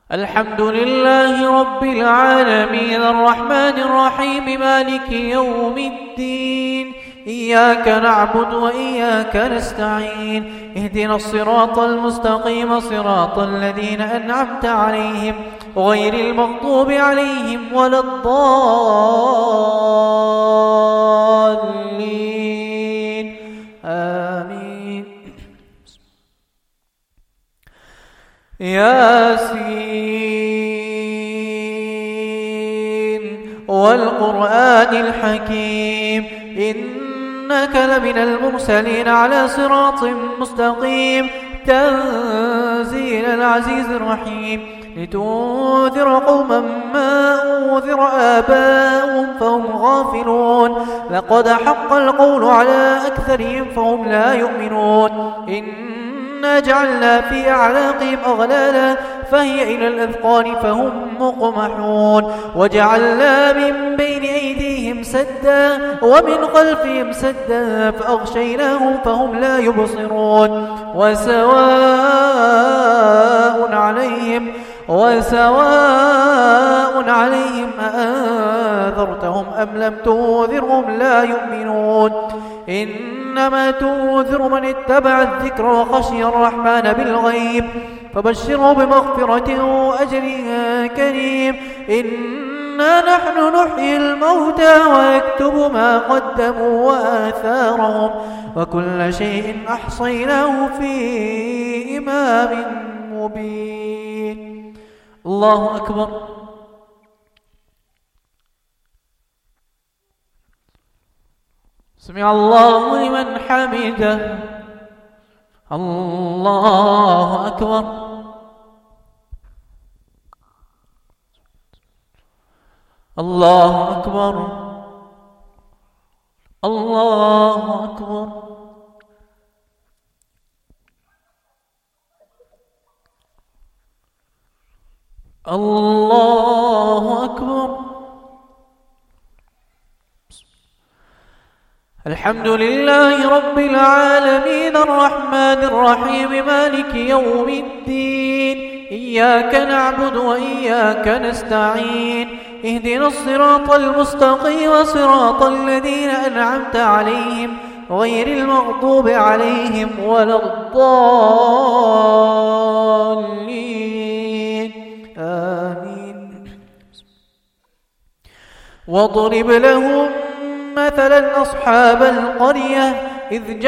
الحمد لله رب العالمين الرحمن الرحيم مالك يوم الدين إياك نعبد وإياك نستعين اهدنا الصراط المستقيم صراط الذين أنعمت عليهم غير المغضوب عليهم ولا الضالين آمين. ياسين والقرآن الحكيم إنك لمن المرسلين على صراط مستقيم تنزيل العزيز الرحيم لتنذر قوما ما أنذر آباؤهم فهم غافلون لقد حق القول على أكثرهم فهم لا يؤمنون إنا جعلنا في أعناقهم أغلالا فهي إلى الأذقان فهم مقمحون وجعلنا من بين أيديهم سدا ومن خلفهم سدا فأغشيناهم فهم لا يبصرون وسواء عليهم وسواء عليهم أأنذرتهم أم لم تنذرهم لا يؤمنون إنما تنذر من اتبع الذكر وخشي الرحمن بالغيب فبشره بمغفرة وأجر كريم إنا نحن نحيي الموتى ونكتب ما قدموا وآثارهم وكل شيء أحصيناه في إمام مبين. الله أكبر. سمع الله لمن حمده. الله أكبر. الله أكبر. الله أكبر. الله أكبر. الحمد لله رب العالمين الرحمن الرحيم مالك يوم الدين إياك نعبد وإياك نستعين اهدنا الصراط المستقيم صراط الذين أنعمت عليهم غير المغضوب عليهم ولا الضالين آمين. واضرب لهم مثلا أصحاب القرية إذ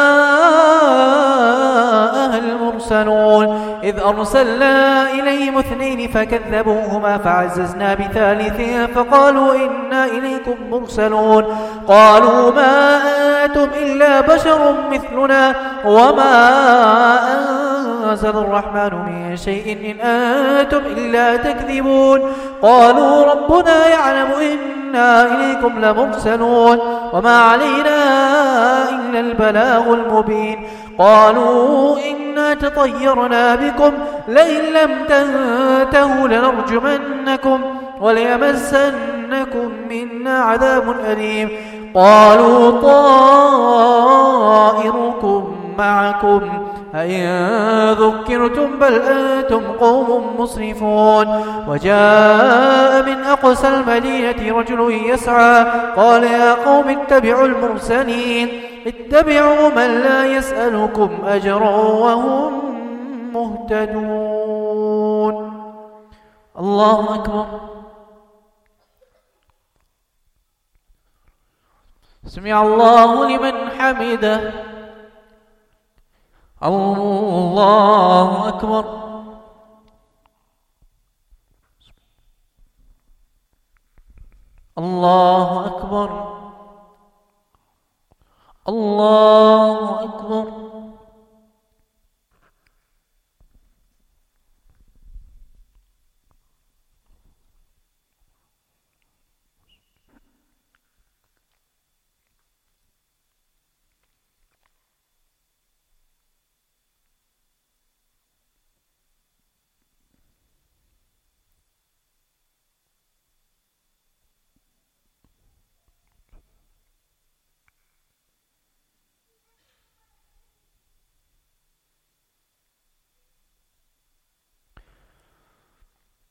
جاءها المرسلون إذ أرسلنا إليهم اثنين فكذبوهما فعززنا بثالث فقالوا إنا إليكم مرسلون قالوا ما أنتم إلا بشر مثلنا وما أنزل الرحمن من شيء إن أنتم إلا تكذبون قالوا ربنا يعلم إنا إليكم لمرسلون وما علينا إلا البلاغ المبين قالوا إنا تطيرنا بكم لئن لم تنتهوا لنرجمنكم وليمسنكم منا عذاب أليم قالوا طائركم معكم أئن ذكرتم بل أنتم قوم مسرفون وجاء من أقصى المدينة رجل يسعى قال يا قوم اتبعوا المرسلين اتبعوا من لا يسألكم أجرا وهم مهتدون. الله أكبر. سمع الله لمن حمده. الله أكبر. الله أكبر. الله أكبر.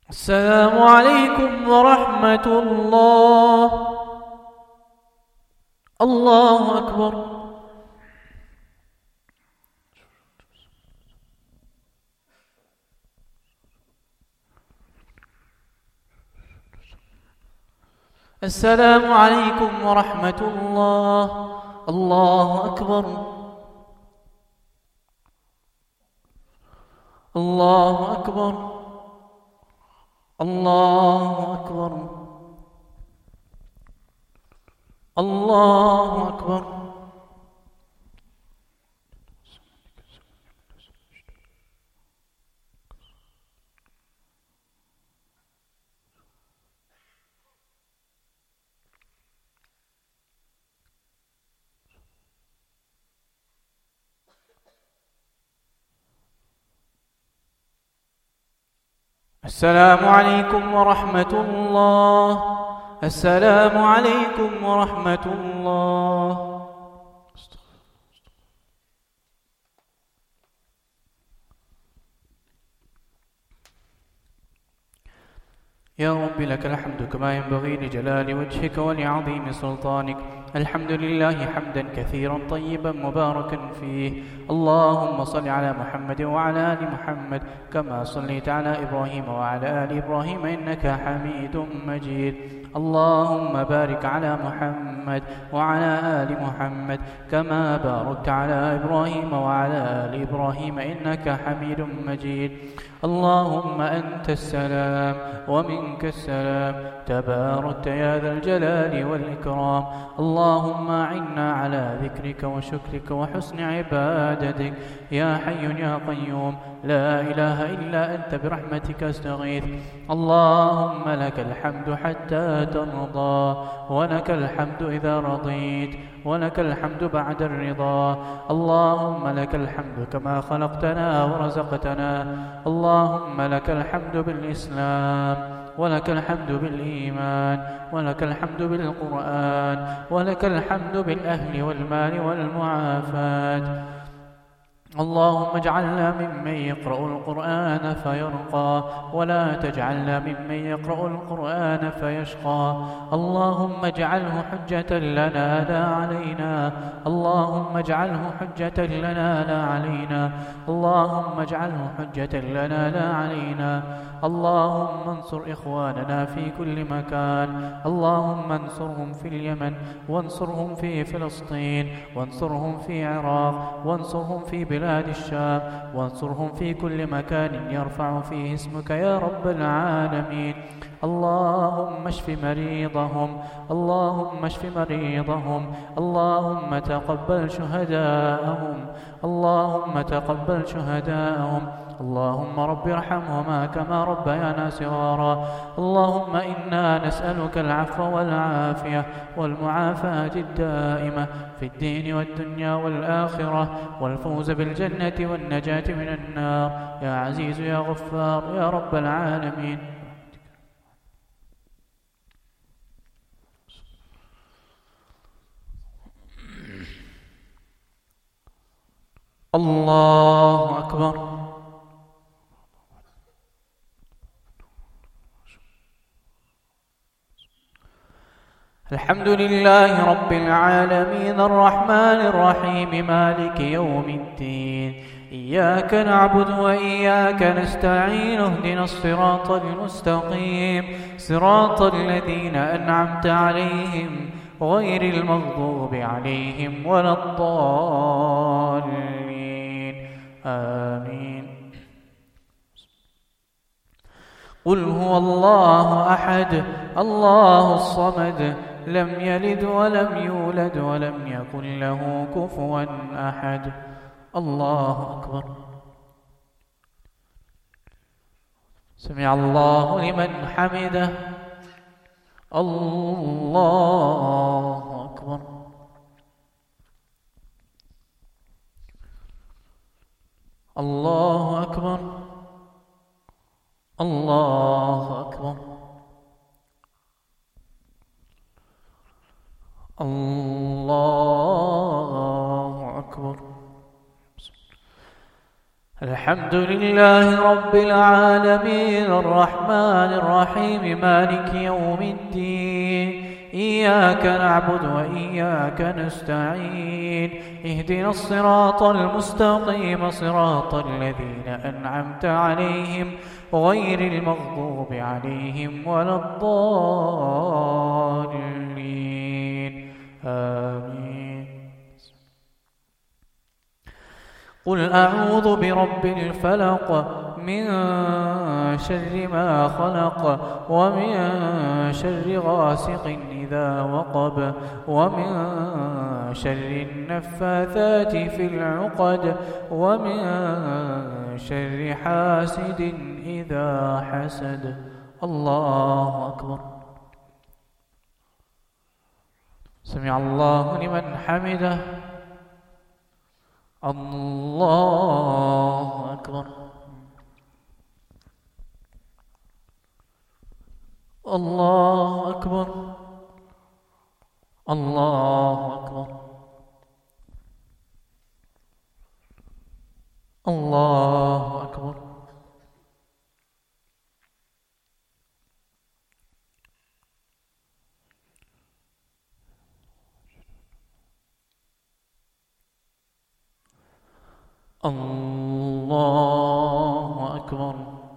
السلام عليكم ورحمة الله. الله أكبر. السلام عليكم ورحمة الله. الله أكبر. الله أكبر. الله أكبر. الله أكبر. السلام عليكم ورحمة الله. السلام عليكم ورحمة الله. يا رب لك الحمد كما ينبغي لجلال وجهك ولعظيم سلطانك. الحمد لله حمدا كثيرا طيبا مباركا فيه. اللهم صل على محمد وعلى آل محمد كما صليت على إبراهيم وعلى آل إبراهيم إنك حميد مجيد. اللهم بارك على محمد وعلى آل محمد كما باركت على إبراهيم وعلى آل إبراهيم إنك حميد مجيد. اللهم أنت السلام ومنك السلام تباركت يا ذا الجلال والإكرام. اللهم أعنا على ذكرك وشكرك وحسن عبادتك يا حي يا قيوم لا إله إلا أنت برحمتك أستغيث. اللهم لك الحمد حتى ترضى ولك الحمد إذا رضيت ولك الحمد بعد الرضا. اللهم لك الحمد كما خلقتنا ورزقتنا. اللهم لك الحمد بالإسلام ولك الحمد بالإيمان ولك الحمد بالقرآن ولك الحمد بالأهل والمال والمعافاة. اللهم اجعلنا ممن يقرأ القرآن فيرقى ولا تجعلنا ممن يقرأ القرآن فيشقى. اللهم اجعله حجة لنا لا علينا. اللهم اجعله حجة لنا لا علينا. اللهم اجعله حجة لنا لا علينا. اللهم انصر إخواننا في كل مكان. اللهم انصرهم في اليمن وانصرهم في فلسطين وانصرهم في العراق وانصرهم في بلاد الشام وانصرهم في كل مكان يرفع فيه اسمك يا رب العالمين. اللهم اشف مريضهم. اللهم اشف مريضهم. اللهم تقبل شهداءهم. اللهم تقبل شهداءهم. اللهم رب ارحمهما كما ربيانا صغارا. اللهم إنا نسألك العفو والعافية والمعافاة الدائمة في الدين والدنيا والآخرة والفوز بالجنة والنجاة من النار يا عزيز يا غفار يا رب العالمين. الله أكبر. الحمد لله رب العالمين الرحمن الرحيم مالك يوم الدين. إياك نعبد وإياك نستعين اهدنا الصراط المستقيم صراط الذين أنعمت عليهم غير المغضوب عليهم ولا الضالين آمين. قل هو الله أحد الله الصمد لم يلد ولم يولد ولم يكن له كفوا أحد. الله أكبر. سمع الله لمن حمده. الله أكبر. الله أكبر. الله أكبر. الله أكبر. الحمد لله رب العالمين الرحمن الرحيم مالك يوم الدين إياك نعبد وإياك نستعين اهدنا الصراط المستقيم صراط الذين أنعمت عليهم غير المغضوب عليهم ولا الضالين آمين. قل أعوذ برب الفلق من شر ما خلق ومن شر غاسق إذا وقب ومن شر النفاثات في العقد ومن شر حاسد إذا حسد. الله أكبر. سمع الله لمن حمده. الله أكبر. الله أكبر. الله أكبر. الله أكبر. الله أكبر.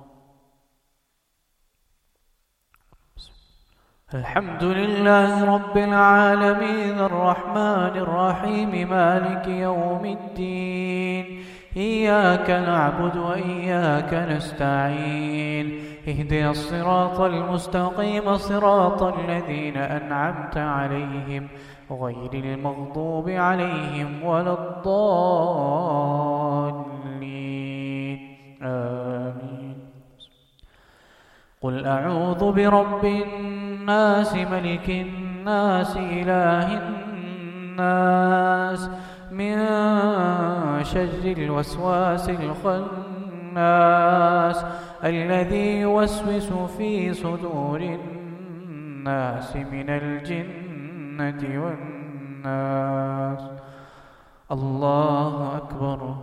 الحمد لله رب العالمين الرحمن الرحيم مالك يوم الدين إياك نعبد وإياك نستعين اهدنا الصراط المستقيم صراط الذين أنعمت عليهم غير المغضوب عليهم ولا الضالين آمين. قل أعوذ برب الناس ملك الناس إله الناس من شر الوسواس الخناس الذي يوسوس في صدور الناس من الجنة والناس. الله أكبر.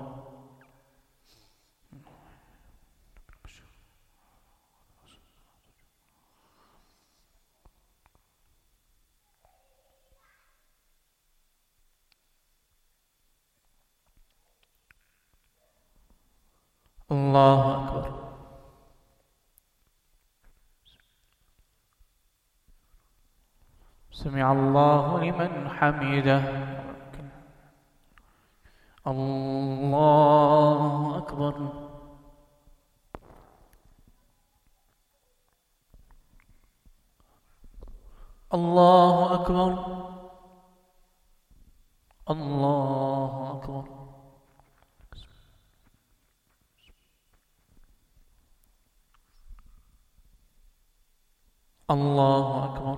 الله أكبر. سمع الله لمن حمده. الله أكبر. الله أكبر. الله أكبر. الله أكبر.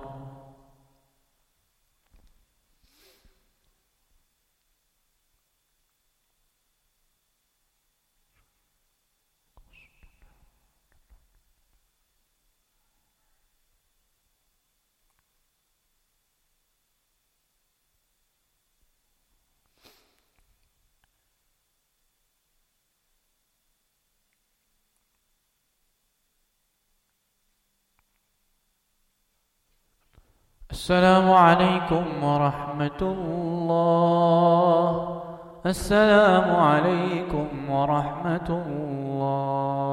السلام عليكم ورحمة الله. السلام عليكم ورحمة الله.